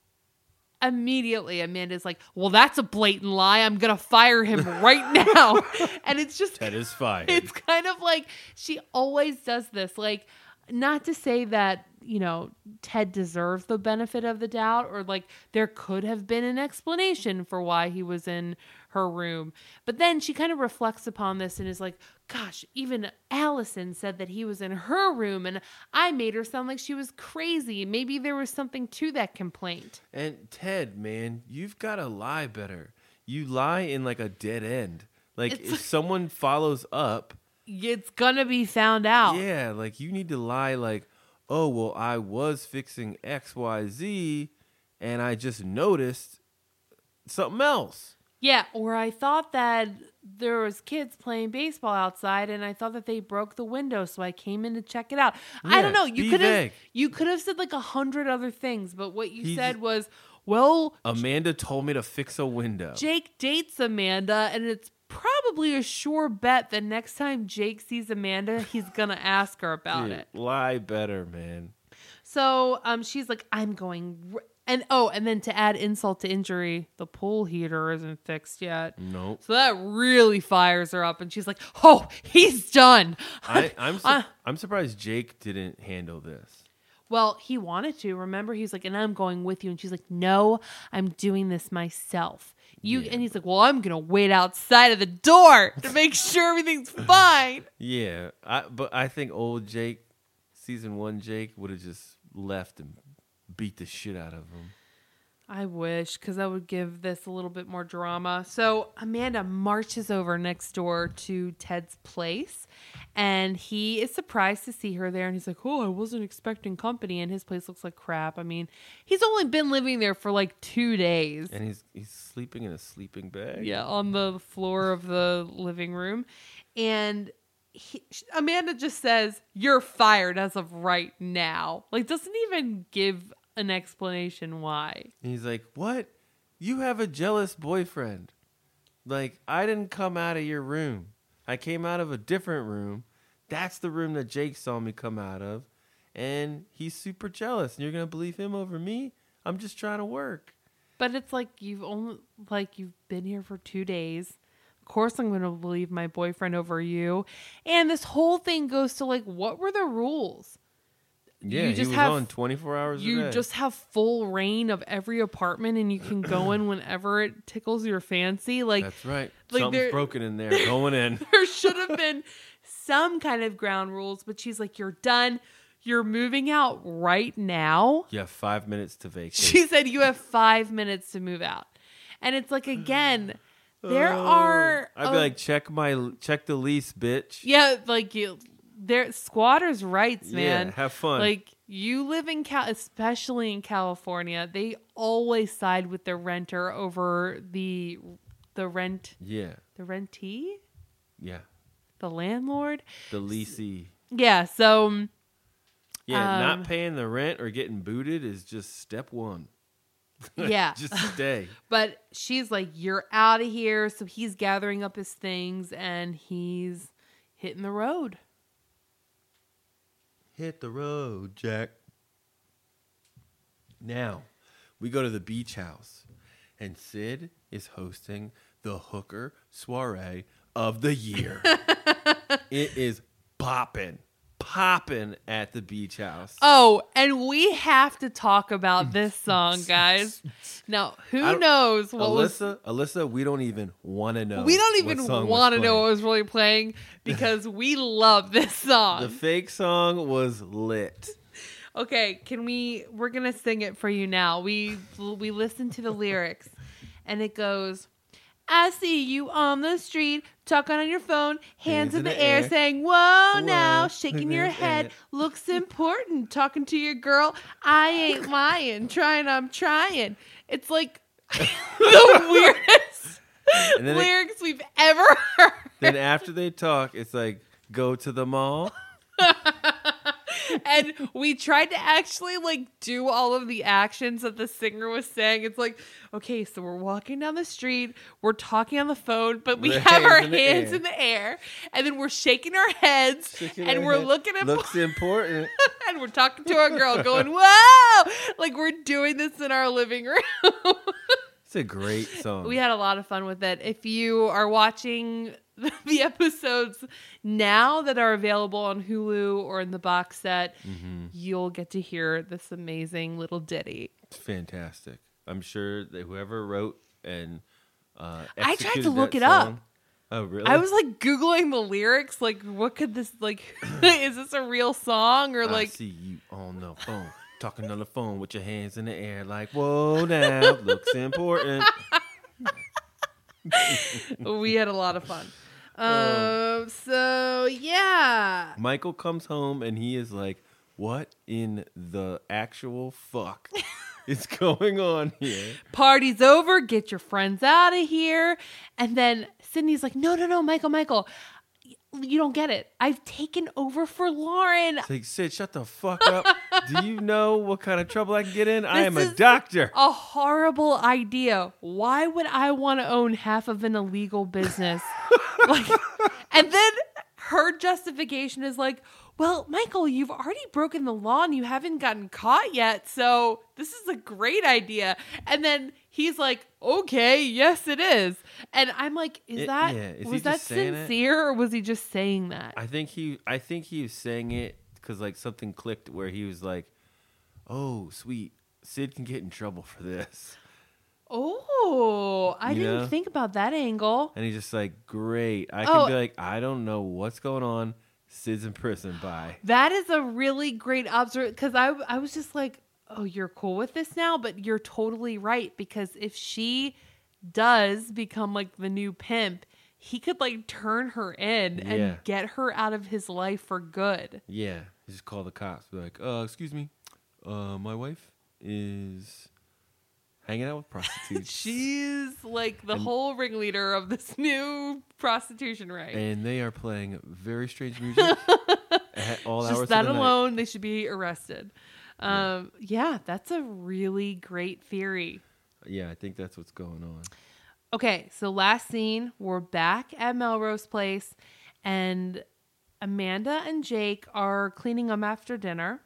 Immediately, Amanda's like, well, that's a blatant lie. I'm going to fire him right now. And it's just... Ted is fired. It's kind of like she always does this. Like, not to say that, you know, Ted deserves the benefit of the doubt or like there could have been an explanation for why he was in her room. But then she kind of reflects upon this and is like, gosh, even Allison said that he was in her room and I made her sound like she was crazy. Maybe there was something to that complaint. And Ted, man, you've got to lie better. You lie in like a dead end. Like It's if like- someone follows up, It's going to be found out. yeah, like you need to lie like, oh, well, I was fixing X, Y, Z and I just noticed something else. Yeah, or I thought that there was kids playing baseball outside and I thought that they broke the window, so I came in to check it out. I Yeah, don't know. You be could have vague. you could have said like a hundred other things, but what you He said just- was, well, Amanda told me to fix a window. Jake dates Amanda, and it's probably a sure bet that next time Jake sees Amanda, he's gonna ask her about Dude, it. lie better, man. So um, she's like, I'm going... R-. And oh, and then to add insult to injury, the pool heater isn't fixed yet. Nope. So that really fires her up, and she's like, "Oh, he's done." I, I'm su- Uh, I'm surprised Jake didn't handle this. well, he wanted to. Remember, he's like, "And I'm going with you," and she's like, "No, I'm doing this myself." You Yeah. and he's like, "Well, I'm gonna wait outside of the door to make sure everything's fine." Yeah, I, but I think old Jake, season one Jake, would have just left and beat the shit out of him. I wish, because that would give this a little bit more drama. So Amanda marches over next door to Ted's place, and he is surprised to see her there. And he's like, oh, I wasn't expecting company. And his place looks like crap. I mean, he's only been living there for like two days. And he's he's sleeping in a sleeping bag. Yeah, on the floor of the living room. And he, Amanda just says, you're fired as of right now. Like, doesn't even give an explanation why. And he's like, what? You have a jealous boyfriend. Like, I didn't come out of your room. I came out of a different room. That's the room that Jake saw me come out of. And he's super jealous. And you're going to believe him over me? I'm just trying to work. But it's like you've only like you've been here for two days. Of course I'm going to believe my boyfriend over you. And this whole thing goes to like, what were the rules? Yeah, you just he was have, on twenty-four hours a You day. just have full reign of every apartment, and you can go in whenever it tickles your fancy. Like That's right. like Something's there- broken in there. Going in. there should have been some kind of ground rules, but she's like, you're done. You're moving out right now. You have five minutes to vacate. She said you have five minutes to move out. And it's like, again, there Oh. are... I'd be uh, like, check my check the lease, bitch. yeah, like you... They're squatters' rights, man. Yeah, have fun. Like, you live in Cal, especially in California, they always side with the renter over the the rent, Yeah, the rentee, yeah. the landlord. The leasee. Yeah, so um, Yeah, Um, not paying the rent or getting booted is just step one. yeah. Just stay. But she's like, you're out of here. So he's gathering up his things and he's hitting the road. Hit the road, Jack. Now, we go to the beach house, and Sid is hosting the hooker soiree of the year. It is popping, popping at the beach house. Oh, and we have to talk about this song, guys. Now, I who don't- knows what was... Alyssa, Alyssa, we don't even want to know. We don't what even song was want to know playing. what was really playing because we love this song. The fake song was lit. Okay, can we... We're going to sing it for you now. We we listened to the lyrics, and it goes... I see you on the street, talking on your phone, hands, in the, air, saying, whoa, now, shaking your head, looks important, talking to your girl, I ain't lying, trying, I'm trying. It's like the weirdest And then, it, lyrics we've ever heard. then after they talk, it's like, go to the mall. And we tried to actually like do all of the actions that the singer was saying. It's like, okay, so we're walking down the street, we're talking on the phone, but we With have hands our in the hands air. in the air, and then we're shaking our heads, Shaking and her we're head. looking at Looks important. and we're talking to our girl, going, "Whoa!" Like we're doing this in our living room. It's a great song. We had a lot of fun with it. If you are watching the episodes now that are available on Hulu or in the box set, Mm-hmm. you'll get to hear this amazing little ditty. It's fantastic. I'm sure that whoever wrote and uh, I tried to executed look that it up. song- Oh, really? I was like Googling the lyrics, like, what could this, like, is this a real song? Or I like, see you on the phone, talking on the phone with your hands in the air, like, whoa, now, looks important. we had a lot of fun. Um, so yeah. Michael comes home and he is like, what in the actual fuck is going on here? Party's over, get your friends out of here. And then Sydney's like, no, no, no, Michael, Michael, you don't get it. I've taken over for Lauren. It's like, Sid, shut the fuck up. Do you know what kind of trouble I can get in? I This am a is- doctor. A horrible idea. Why would I want to own half of an illegal business? Like, and then her justification is like, well, Michael, you've already broken the law and you haven't gotten caught yet, so this is a great idea. And then he's like, okay, yes, it is. And I'm like, is It- that yeah, is he was that just saying it? sincere or was he just saying that? I think he, I think he was saying it because like something clicked where he was like, "Oh, sweet, Sid can get in trouble for this," Oh, I You didn't know? think about that angle. and he's just like, "Great, I Oh. can be like, I don't know what's going on. Sid's in prison. Bye." That is a really great observation because I I was just like, oh, you're cool with this now, but you're totally right, because if she does become like the new pimp, he could like turn her in Yeah. and get her out of his life for good. Yeah. Just call the cops. Be like, uh, excuse me. Uh, my wife is hanging out with prostitutes. She's like the And- whole ringleader of this new prostitution ring. And they are playing very strange music at all hours Just that of the alone, they should be arrested. Um, yeah, that's a really great theory. night. Yeah, I think that's what's going on. Okay, so last scene, we're back at Melrose Place, and Amanda and Jake are cleaning up after dinner.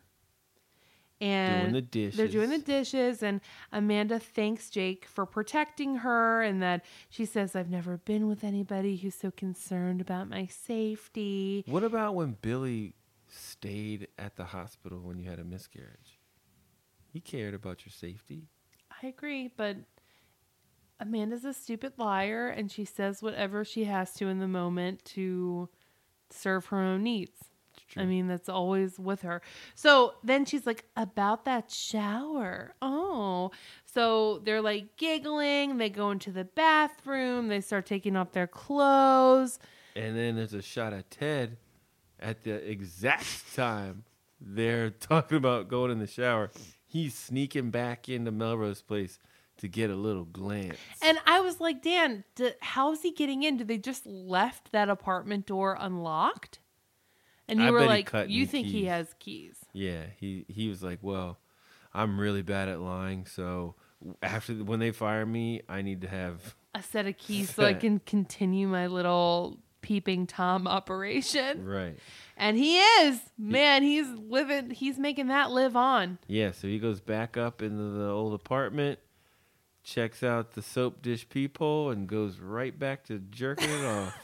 And Doing the dishes. They're doing the dishes, and Amanda thanks Jake for protecting her, and that she says, I've never been with anybody who's so concerned about my safety. What about when Billy stayed at the hospital when you had a miscarriage? He cared about your safety. I agree, but Amanda's a stupid liar, and she says whatever she has to in the moment to serve her own needs. It's true. I mean, that's always with her. So then she's like, about that shower. Oh. So they're like giggling. They go into the bathroom. They start taking off their clothes. And then there's a shot of Ted at the exact time they're talking about going in the shower. He's sneaking back into Melrose Place to get a little glance. And I was like, Dan, d- how's he getting in? Did they just left that apartment door unlocked? And you I were bet he like, cut you new think he keys. has keys. Yeah, he, he was like, well, I'm really bad at lying, so after when they fire me, I need to have... A set of keys so I can continue my little peeping Tom operation. Right. And he is. Man, he's living, he's making that live on. Yeah, so he goes back up into the old apartment, checks out the soap dish peephole, and goes right back to jerking it off.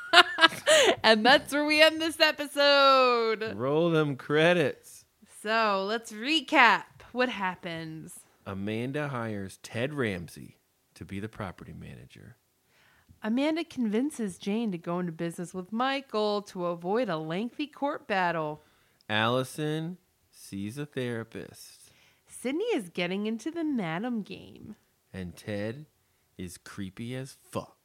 And that's where we end this episode. Roll them credits. So let's recap what happens. Amanda hires Ted Ramsey to be the property manager. Amanda convinces Jane to go into business with Michael to avoid a lengthy court battle. Allison sees a therapist. Sydney is getting into the madam game. And Ted is creepy as fuck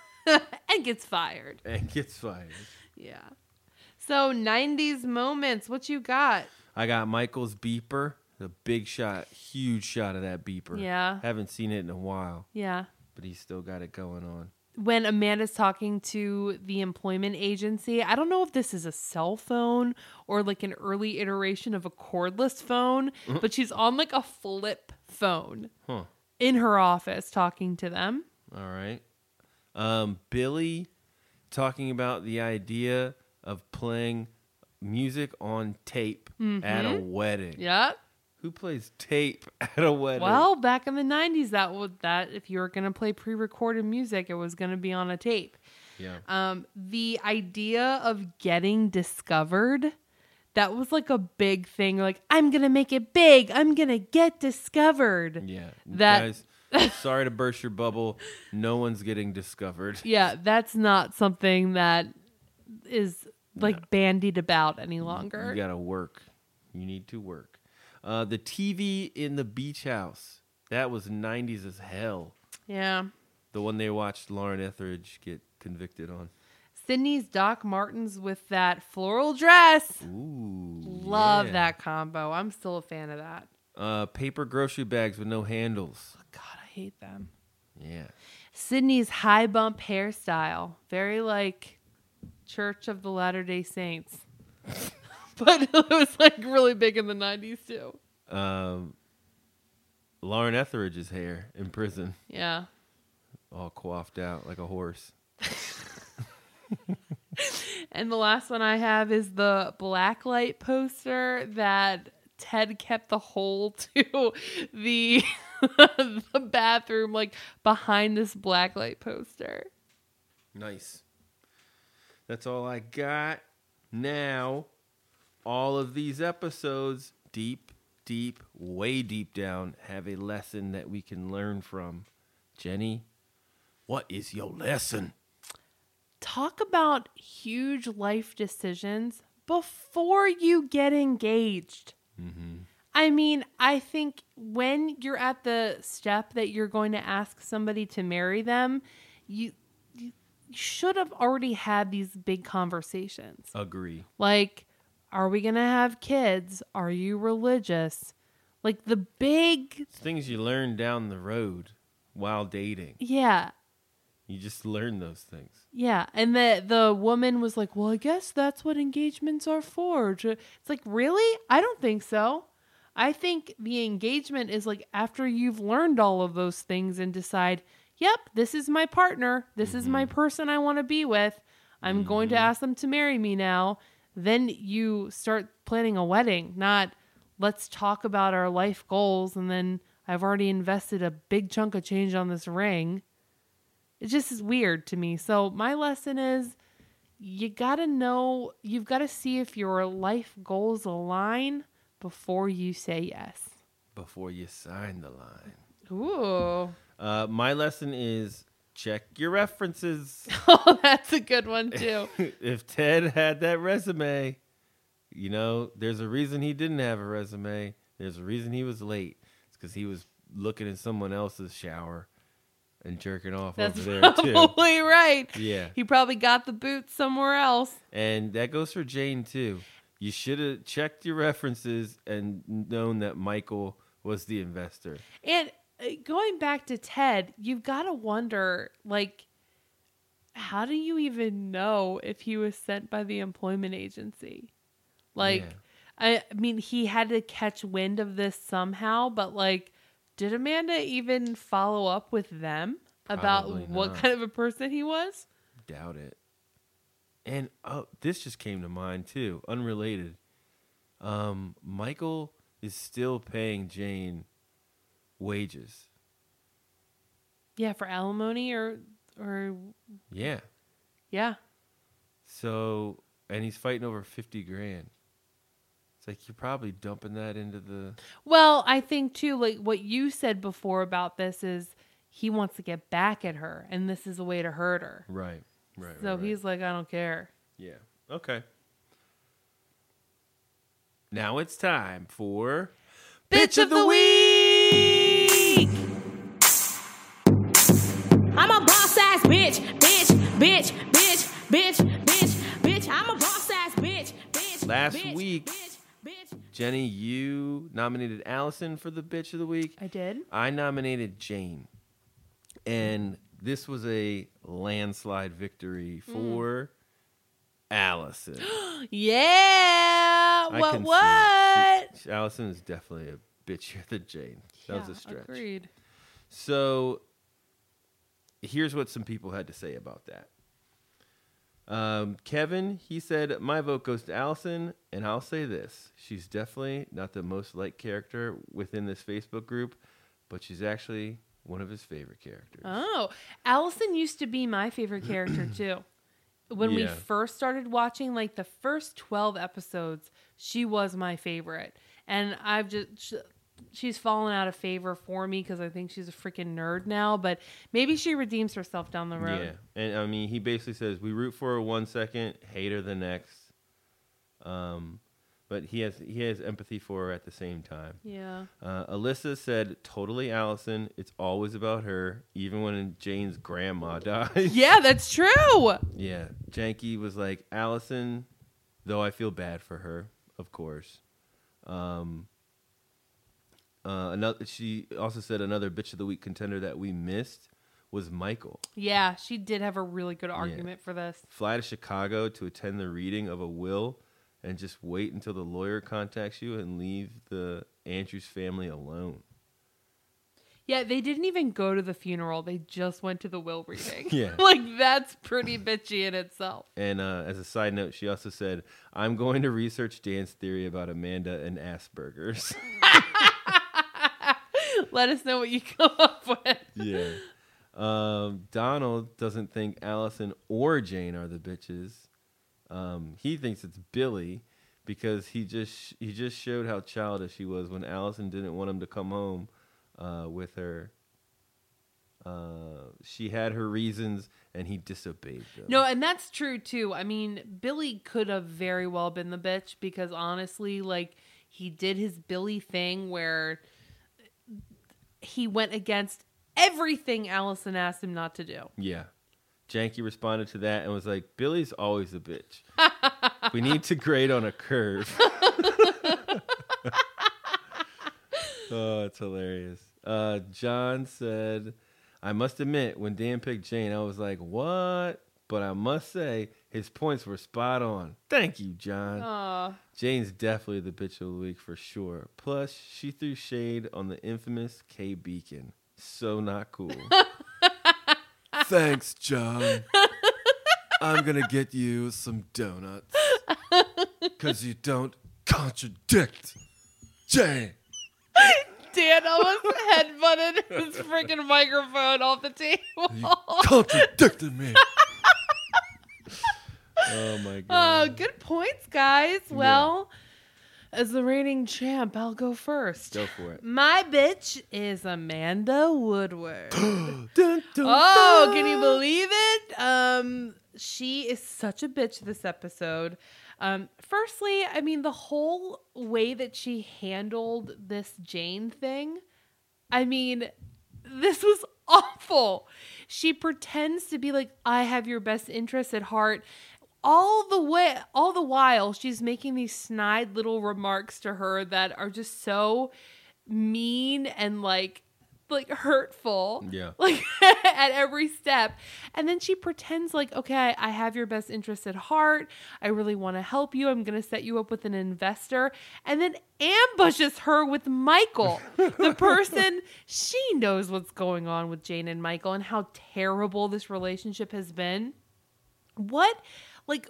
And gets fired. and gets fired. Yeah. So nineties moments, what you got? I got Michael's beeper. The big shot, huge shot of that beeper. Yeah. Haven't seen it in a while, Yeah. but he's still got it going on. When Amanda's talking to the employment agency, I don't know if this is a cell phone or like an early iteration of a cordless phone, but she's on like a flip phone Huh. in her office talking to them. All right. Um, Billy talking about the idea of playing music on tape at a wedding. Yeah. Who plays tape at a wedding? Well, back in the nineties, that would that if you were going to play pre-recorded music, it was going to be on a tape. yeah. Um, the idea of getting discovered, that was like a big thing. Like, I'm going to make it big. I'm going to get discovered. Yeah. That- Guys, sorry to burst your bubble. No one's getting discovered. Yeah, that's not something that is like bandied about any longer. You gotta work. You need to work. Uh, the T V in the beach house. That was nineties as hell. Yeah. The one they watched Lauren Etheridge get convicted on. Sydney's Doc Martens with that floral dress. Ooh. Love yeah. that combo. I'm still a fan of that. Uh, paper grocery bags with no handles. Oh, God, I hate them. Yeah. Sydney's high bump hairstyle. Very like Church of the Latter-day Saints. But it was like really big in the nineties too. Um, Lauren Etheridge's hair in prison. Yeah. All coiffed out like a horse. And the last one I have is the blacklight poster that Ted kept the hole to the the bathroom, like behind this blacklight poster. Nice. That's all I got. Now, all of these episodes, deep, deep, way deep down, have a lesson that we can learn from. Jenny, what is your lesson? Talk about huge life decisions before you get engaged. Mm-hmm. I mean, I think when you're at the step that you're going to ask somebody to marry them, you, you should have already had these big conversations. Agree. Like, are we going to have kids? Are you religious? Like the big... Things you learn down the road while dating. Yeah. You just learn those things. Yeah. And the, the woman was like, well, I guess that's what engagements are for. It's like, really? I don't think so. I think the engagement is like after you've learned all of those things and decide, yep, this is my partner. This mm-hmm. is my person I want to be with. I'm mm-hmm. going to ask them to marry me now. Then you start planning a wedding, not let's talk about our life goals. And then I've already invested a big chunk of change on this ring. It just is weird to me. So my lesson is you got to know, you've got to see if your life goals align before you say yes. Before you sign the line. Ooh. Uh, my lesson is check your references. Oh, that's a good one too. If Ted had that resume, you know, there's a reason he didn't have a resume. There's a reason he was late. It's because he was looking in someone else's shower and jerking off that's over there too. Probably right. Yeah. He probably got the boots somewhere else. And that goes for Jane too. You should have checked your references and known that Michael was the investor. And going back to Ted, you've got to wonder, like, how do you even know if he was sent by the employment agency? Like, yeah. I mean, he had to catch wind of this somehow, but like, did Amanda even follow up with them Probably about not. what kind of a person he was? Doubt it. And oh, this just came to mind too, unrelated. Um, Michael is still paying Jane wages. Yeah, for alimony or or yeah, yeah. So, and he's fighting over fifty grand. It's like you're probably dumping that into the. Well, I think too, like what you said before about this is he wants to get back at her, and this is a way to hurt her. Right. Right. So right, he's right. like, I don't care. Yeah. Okay. Now it's time for Bitch of the Week. I'm a boss ass bitch, bitch, bitch, bitch, bitch, bitch, bitch. I'm a boss ass bitch, bitch. Last bitch, week, bitch, bitch. Jenny, you nominated Allison for the Bitch of the Week. I did. I nominated Jane. And this was a landslide victory for mm. Allison. Yeah. I What? What? She, she, Allison is definitely a bitchier than Jane. That yeah, was a stretch. Agreed. So here's what some people had to say about that. Um, Kevin, he said, my vote goes to Allison, and I'll say this. She's definitely not the most liked character within this Facebook group, but she's actually one of his favorite characters. Oh, Allison used to be my favorite character too. When yeah. we first started watching, like the first twelve episodes, she was my favorite. And I've just, she, she's fallen out of favor for me because I think she's a freaking nerd now, but maybe she redeems herself down the road. Yeah. And I mean, he basically says, we root for her one second, hate her the next. Um, But he has he has empathy for her at the same time. Yeah. Uh, Alyssa said, totally Allison. It's always about her, even when Jane's grandma dies. Yeah, that's true. Yeah. Janky was like, Allison, though I feel bad for her, of course. Um. Uh. Another. She also said another bitch of the week contender that we missed was Michael. Yeah, she did have a really good argument yeah. for this. Fly to Chicago to attend the reading of a will. And just wait until the lawyer contacts you and leave the Andrews family alone. Yeah, they didn't even go to the funeral. They just went to the will reading. Yeah. Like, that's pretty bitchy in itself. And uh, as a side note, she also said, I'm going to research Dan's theory about Amanda and Asperger's. Let us know what you come up with. Yeah. Um, Donald doesn't think Allison or Jane are the bitches. Um, he thinks it's Billy because he just he just showed how childish he was when Allison didn't want him to come home uh, with her. Uh, she had her reasons, and he disobeyed them. No, and that's true, too. I mean, Billy could have very well been the bitch because, honestly, like, he did his Billy thing where he went against everything Allison asked him not to do. Yeah. Janky responded to that and was like, Billy's always a bitch. We need to grade on a curve. Oh, it's hilarious. Uh, John said, I must admit, when Dan picked Jane, I was like, what? But I must say, his points were spot on. Thank you, John. Aw. Jane's definitely the bitch of the week for sure. Plus, she threw shade on the infamous Kay Beacon. So not cool. Thanks, John. I'm going to get you some donuts. Because you don't contradict Jane. Dan almost headbutted his freaking microphone off the table. You contradicted me. Oh, my God. Oh, good points, guys. Well, as the reigning champ, I'll go first. Go for it. My bitch is Amanda Woodward. Dun, dun, Oh, dun. can you believe it? Um, she is such a bitch this episode. Um, firstly, I mean, the whole way that she handled this Jane thing, I mean, this was awful. She pretends to be like, I have your best interests at heart. All the way, all the while, she's making these snide little remarks to her that are just so mean and like, like hurtful. Yeah. Like at every step. And then she pretends like, okay, I have your best interest at heart. I really want to help you. I'm going to set you up with an investor. And then ambushes her with Michael, the person. She knows what's going on with Jane and Michael and how terrible this relationship has been. What, like,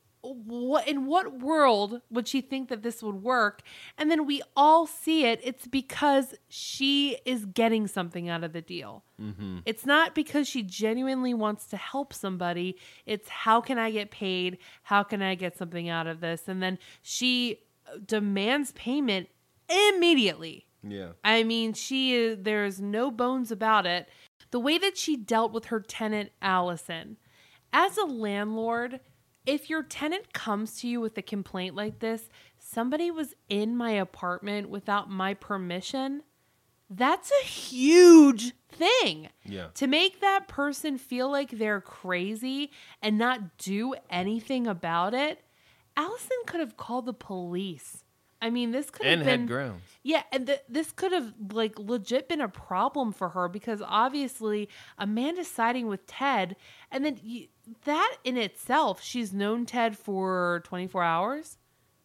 what in what world would she think that this would work? And then we all see it. It's because she is getting something out of the deal. Mm-hmm. It's not because she genuinely wants to help somebody. It's how can I get paid? How can I get something out of this? And then she demands payment immediately. Yeah. I mean, she is, there's no bones about it. The way that she dealt with her tenant, Allison, as a landlord, if your tenant comes to you with a complaint like this, somebody was in my apartment without my permission, that's a huge thing. Yeah. To make that person feel like they're crazy and not do anything about it, Allison could have called the police. I mean, this could have And been had grounds. Yeah, and th- this could have like legit been a problem for her because obviously Amanda's siding with Ted, and then you, that in itself, she's known Ted for twenty-four hours,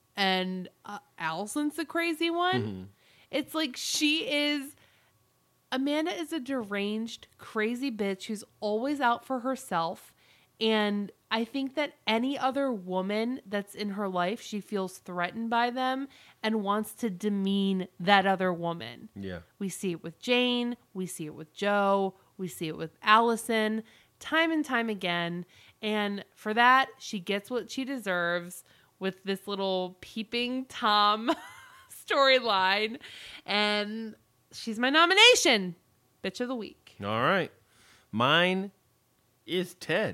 and uh, Allison's the crazy one. Mm-hmm. It's like she is. Amanda is a deranged, crazy bitch who's always out for herself. And I think that any other woman that's in her life, she feels threatened by them and wants to demean that other woman. Yeah. We see it with Jane. We see it with Joe. We see it with Allison time and time again. And for that, she gets what she deserves with this little peeping Tom storyline. And she's my nomination. Bitch of the week. All right. Mine is Ted.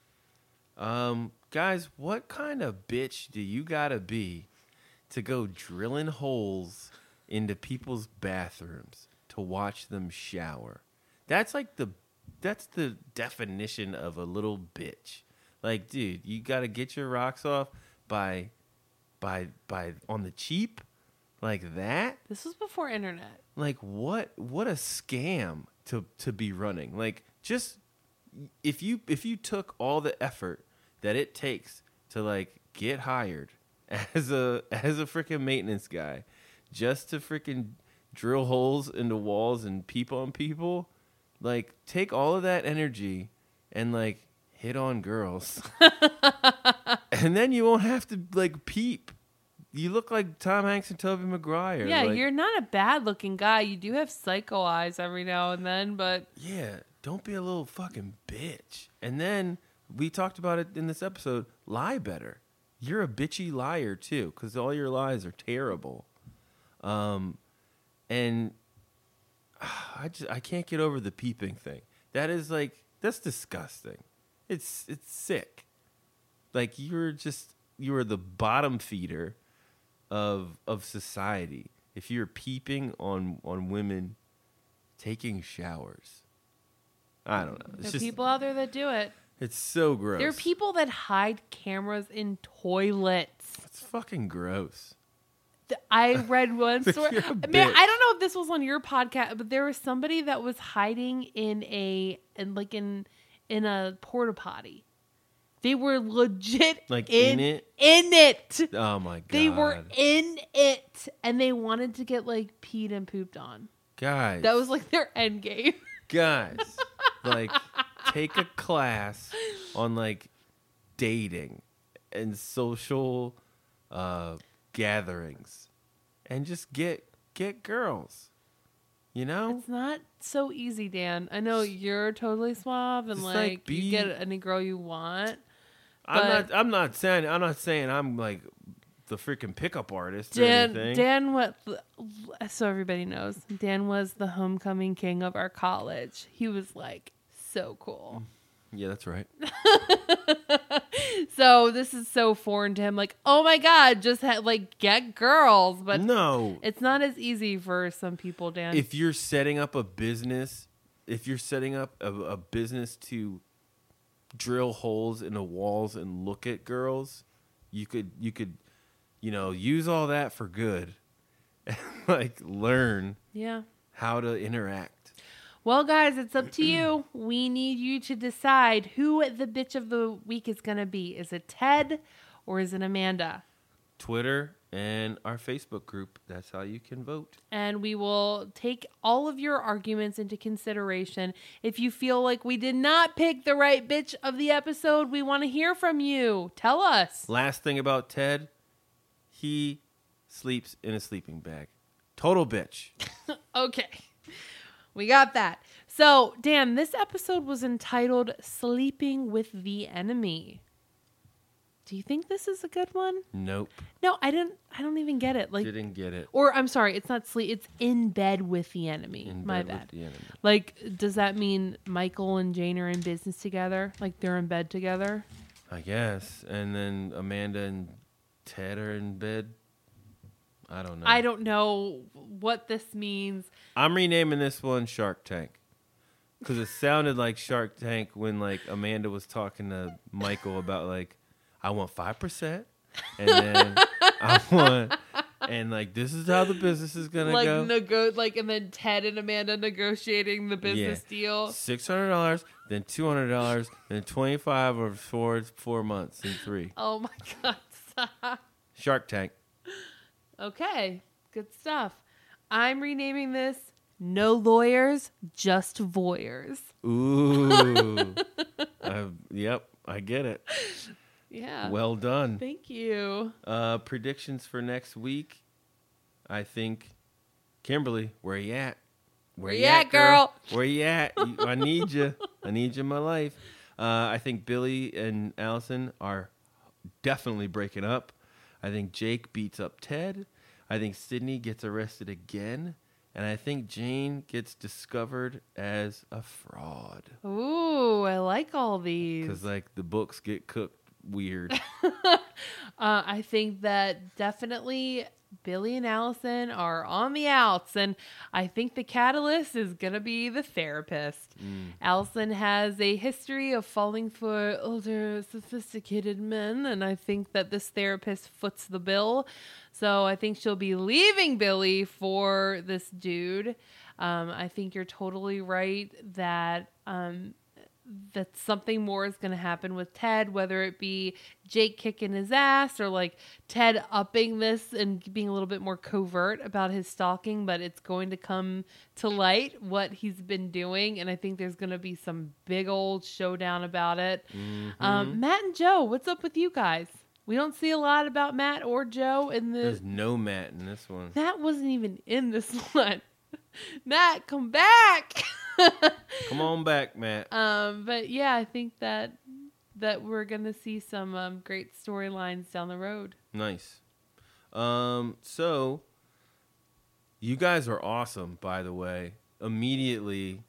Um, guys, what kind of bitch do you gotta be to go drilling holes into people's bathrooms to watch them shower? That's like the, that's the definition of a little bitch. Like, dude, you gotta get your rocks off by, by, by on the cheap, like that. This was before internet. Like what? What a scam to to be running. Like just. If you if you took all the effort that it takes to like get hired as a as a freaking maintenance guy just to freaking drill holes into walls and peep on people, like take all of that energy and like hit on girls. And then you won't have to like peep. You look like Tom Hanks and Tobey Maguire. Yeah, like, you're not a bad looking guy. You do have psycho eyes every now and then, but yeah, don't be a little fucking bitch. And then we talked about it in this episode. Lie better. You're a bitchy liar too, because all your lies are terrible. Um, and I just I can't get over the peeping thing. That is like that's disgusting. It's it's sick. Like you're just you were the bottom feeder of of society. If you're peeping on on women taking showers, I don't know. It's There are just people out there that do it. it's so gross. There are people that hide cameras in toilets. It's fucking gross. Th- I read one story. You're a Man, bitch. I don't know if this was on your podcast, but there was somebody that was hiding in a in like in in a porta potty. They were legit Like, in, in it? In it. Oh my god. They were in it, and they wanted to get like peed and pooped on. guys. That was like their end game. guys. Like take a class on like dating and social uh gatherings and just get get girls. You know? It's not so easy, Dan. I know you're totally suave and Just, like, like, you be- get any girl you want. I'm but- not I'm not saying I'm not saying I'm like the freaking pickup artist or Dan, anything. Dan, what? So everybody knows, Dan was the homecoming king of our college. He was like so cool. Yeah, that's right. So this is so foreign to him. Like, oh my god, just ha- like get girls, but No. it's not as easy for some people, Dan. If you're setting up a business, if you're setting up a, a business to drill holes in the walls and look at girls, you could you could you know use all that for good and like learn yeah. how to interact. Well, guys, it's up to you. We need you to decide who the bitch of the week is going to be. Is it Ted or is it Amanda? Twitter and our Facebook group, that's how you can vote. And we will take all of your arguments into consideration. If you feel like we did not pick the right bitch of the episode, we want to hear from you. Tell us. Last thing about Ted, he sleeps in a sleeping bag. Total bitch. Okay. We got that. So, Dan, this episode was entitled Sleeping with the Enemy. Do you think this is a good one? Nope. No, I didn't I don't even get it. Like Didn't get it. or I'm sorry, it's not sleep, it's in bed with the enemy. In My bed with bad. the enemy. Like, does that mean Michael and Jane are in business together? Like they're in bed together? I guess. And then Amanda and Ted are in bed. I don't know. I don't know what this means. I'm renaming this one Shark Tank. Because it sounded like Shark Tank when like Amanda was talking to Michael about like, I want five percent. And then I want, and like, this is how the business is going to Like go. nego- like and then Ted and Amanda negotiating the business deal. six hundred dollars, then two hundred dollars, then twenty-five or four, four months in three. Oh my god. Stop. Shark Tank. Okay. Good stuff. I'm renaming this No Lawyers, Just Voyeurs. Ooh. uh, yep, I get it. Yeah. Well done. Thank you. Uh, predictions for next week. I think, Kimberly, where you at? Where you at, girl? Where you at? You, I need you. I need you in my life. Uh, I think Billy and Allison are definitely breaking up. I think Jake beats up Ted. I think Sydney gets arrested again. And I think Jane gets discovered as a fraud. Ooh, I like all these. Because, like, the books get cooked weird. Uh, I think that definitely Billy and Allison are on the outs, and I think the catalyst is going to be the therapist. Mm. Allison has a history of falling for older, sophisticated men, and I think that this therapist foots the bill. So I think she'll be leaving Billy for this dude. Um, I think you're totally right that um, that something more is going to happen with Ted, whether it be Jake kicking his ass or like Ted upping this and being a little bit more covert about his stalking, but it's going to come to light what he's been doing. And I think there's going to be some big old showdown about it. Mm-hmm. Um, Matt and Joe, what's up with you guys? We don't see a lot about Matt or Joe in the... There's no Matt in this one. Matt wasn't even in this one. Matt, come back. Come on back, Matt. Um, but yeah, I think that that we're gonna see some um, great storylines down the road. Nice. Um, so you guys are awesome, by the way. Immediately,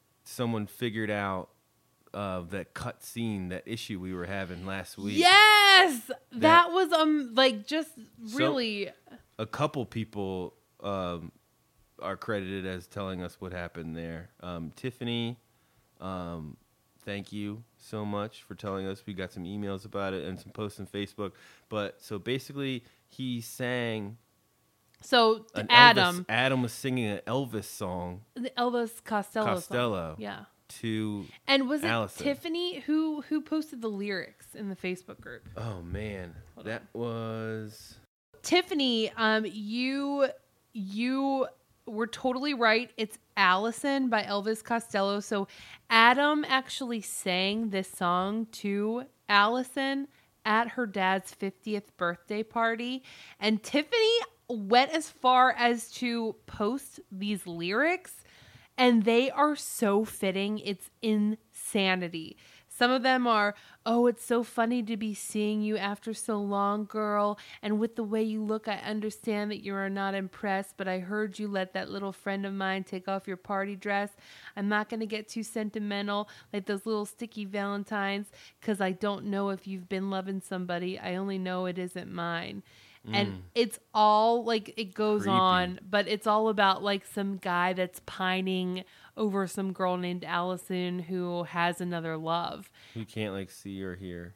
someone figured out uh, that cut scene, that issue we were having last week. Yes. Yes, that, That- was um like just So- really. A couple people um, are credited as telling us what happened there. Um, Tiffany, um, thank you so much for telling us. We got some emails about it and some posts on Facebook. But so basically, he sang. So An Adam, Elvis, Adam was singing an Elvis song, the Elvis Costello, song. Costello. Yeah. To And was it Allison. Tiffany who who posted the lyrics in the Facebook group? oh man, Hold that was Tiffany, um, you you were totally right. It's Allison by Elvis Costello. So Adam actually sang this song to Allison at her dad's fiftieth birthday party, and Tiffany went as far as to post these lyrics, and they are so fitting. It's insanity. Some of them are, oh, it's so funny to be seeing you after so long, girl. And with the way you look, I understand that you are not impressed, but I heard you let that little friend of mine take off your party dress. I'm not going to get too sentimental like those little sticky Valentines because I don't know if you've been loving somebody. I only know it isn't mine. And it's all like it goes Creepy. on, but it's all about like some guy that's pining over some girl named Allison who has another love. you can't like see or hear.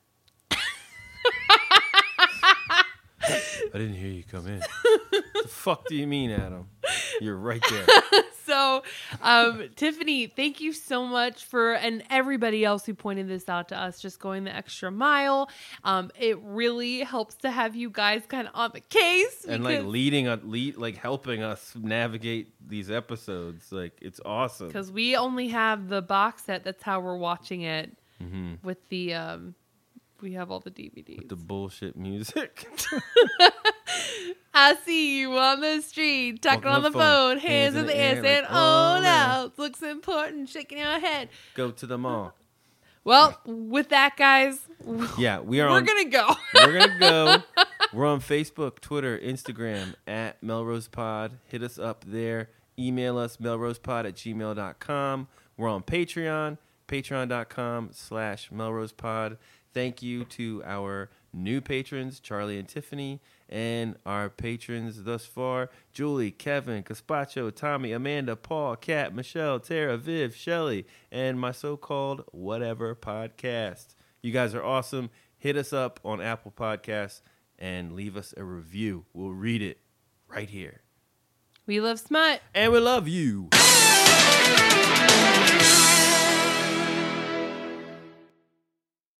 I didn't hear you come in. The fuck do you mean, Adam? You're right there. So, um, Tiffany, thank you so much for, and everybody else who pointed this out to us, just going the extra mile. Um, it really helps to have you guys kind of on the case. And like because- leading, a lead, like helping us navigate these episodes. Like it's awesome. Because we only have the box set. That's how we're watching it Mm-hmm. with the, um, we have all the D V Ds. The bullshit music. I see you on the street, talking on the phone, hands in the air, saying, oh no, looks important, shaking your head. Go to the mall. Well, with that, guys, Yeah, we are we're on. going to go. We're gonna go. We're on Facebook, Twitter, Instagram at Melrose Pod. Hit us up there. Email us melrosepod at gmail dot com. We're on Patreon, patreon dot com slash Melrose Pod. Thank you to our new patrons, Charlie and Tiffany, and our patrons thus far, Julie, Kevin, Caspacho, Tommy, Amanda, Paul, Kat, Michelle, Tara, Viv, Shelly, and my so-called Whatever podcast. You guys are awesome. Hit us up on Apple Podcasts and leave us a review. We'll read it right here. We love smut. And we love you.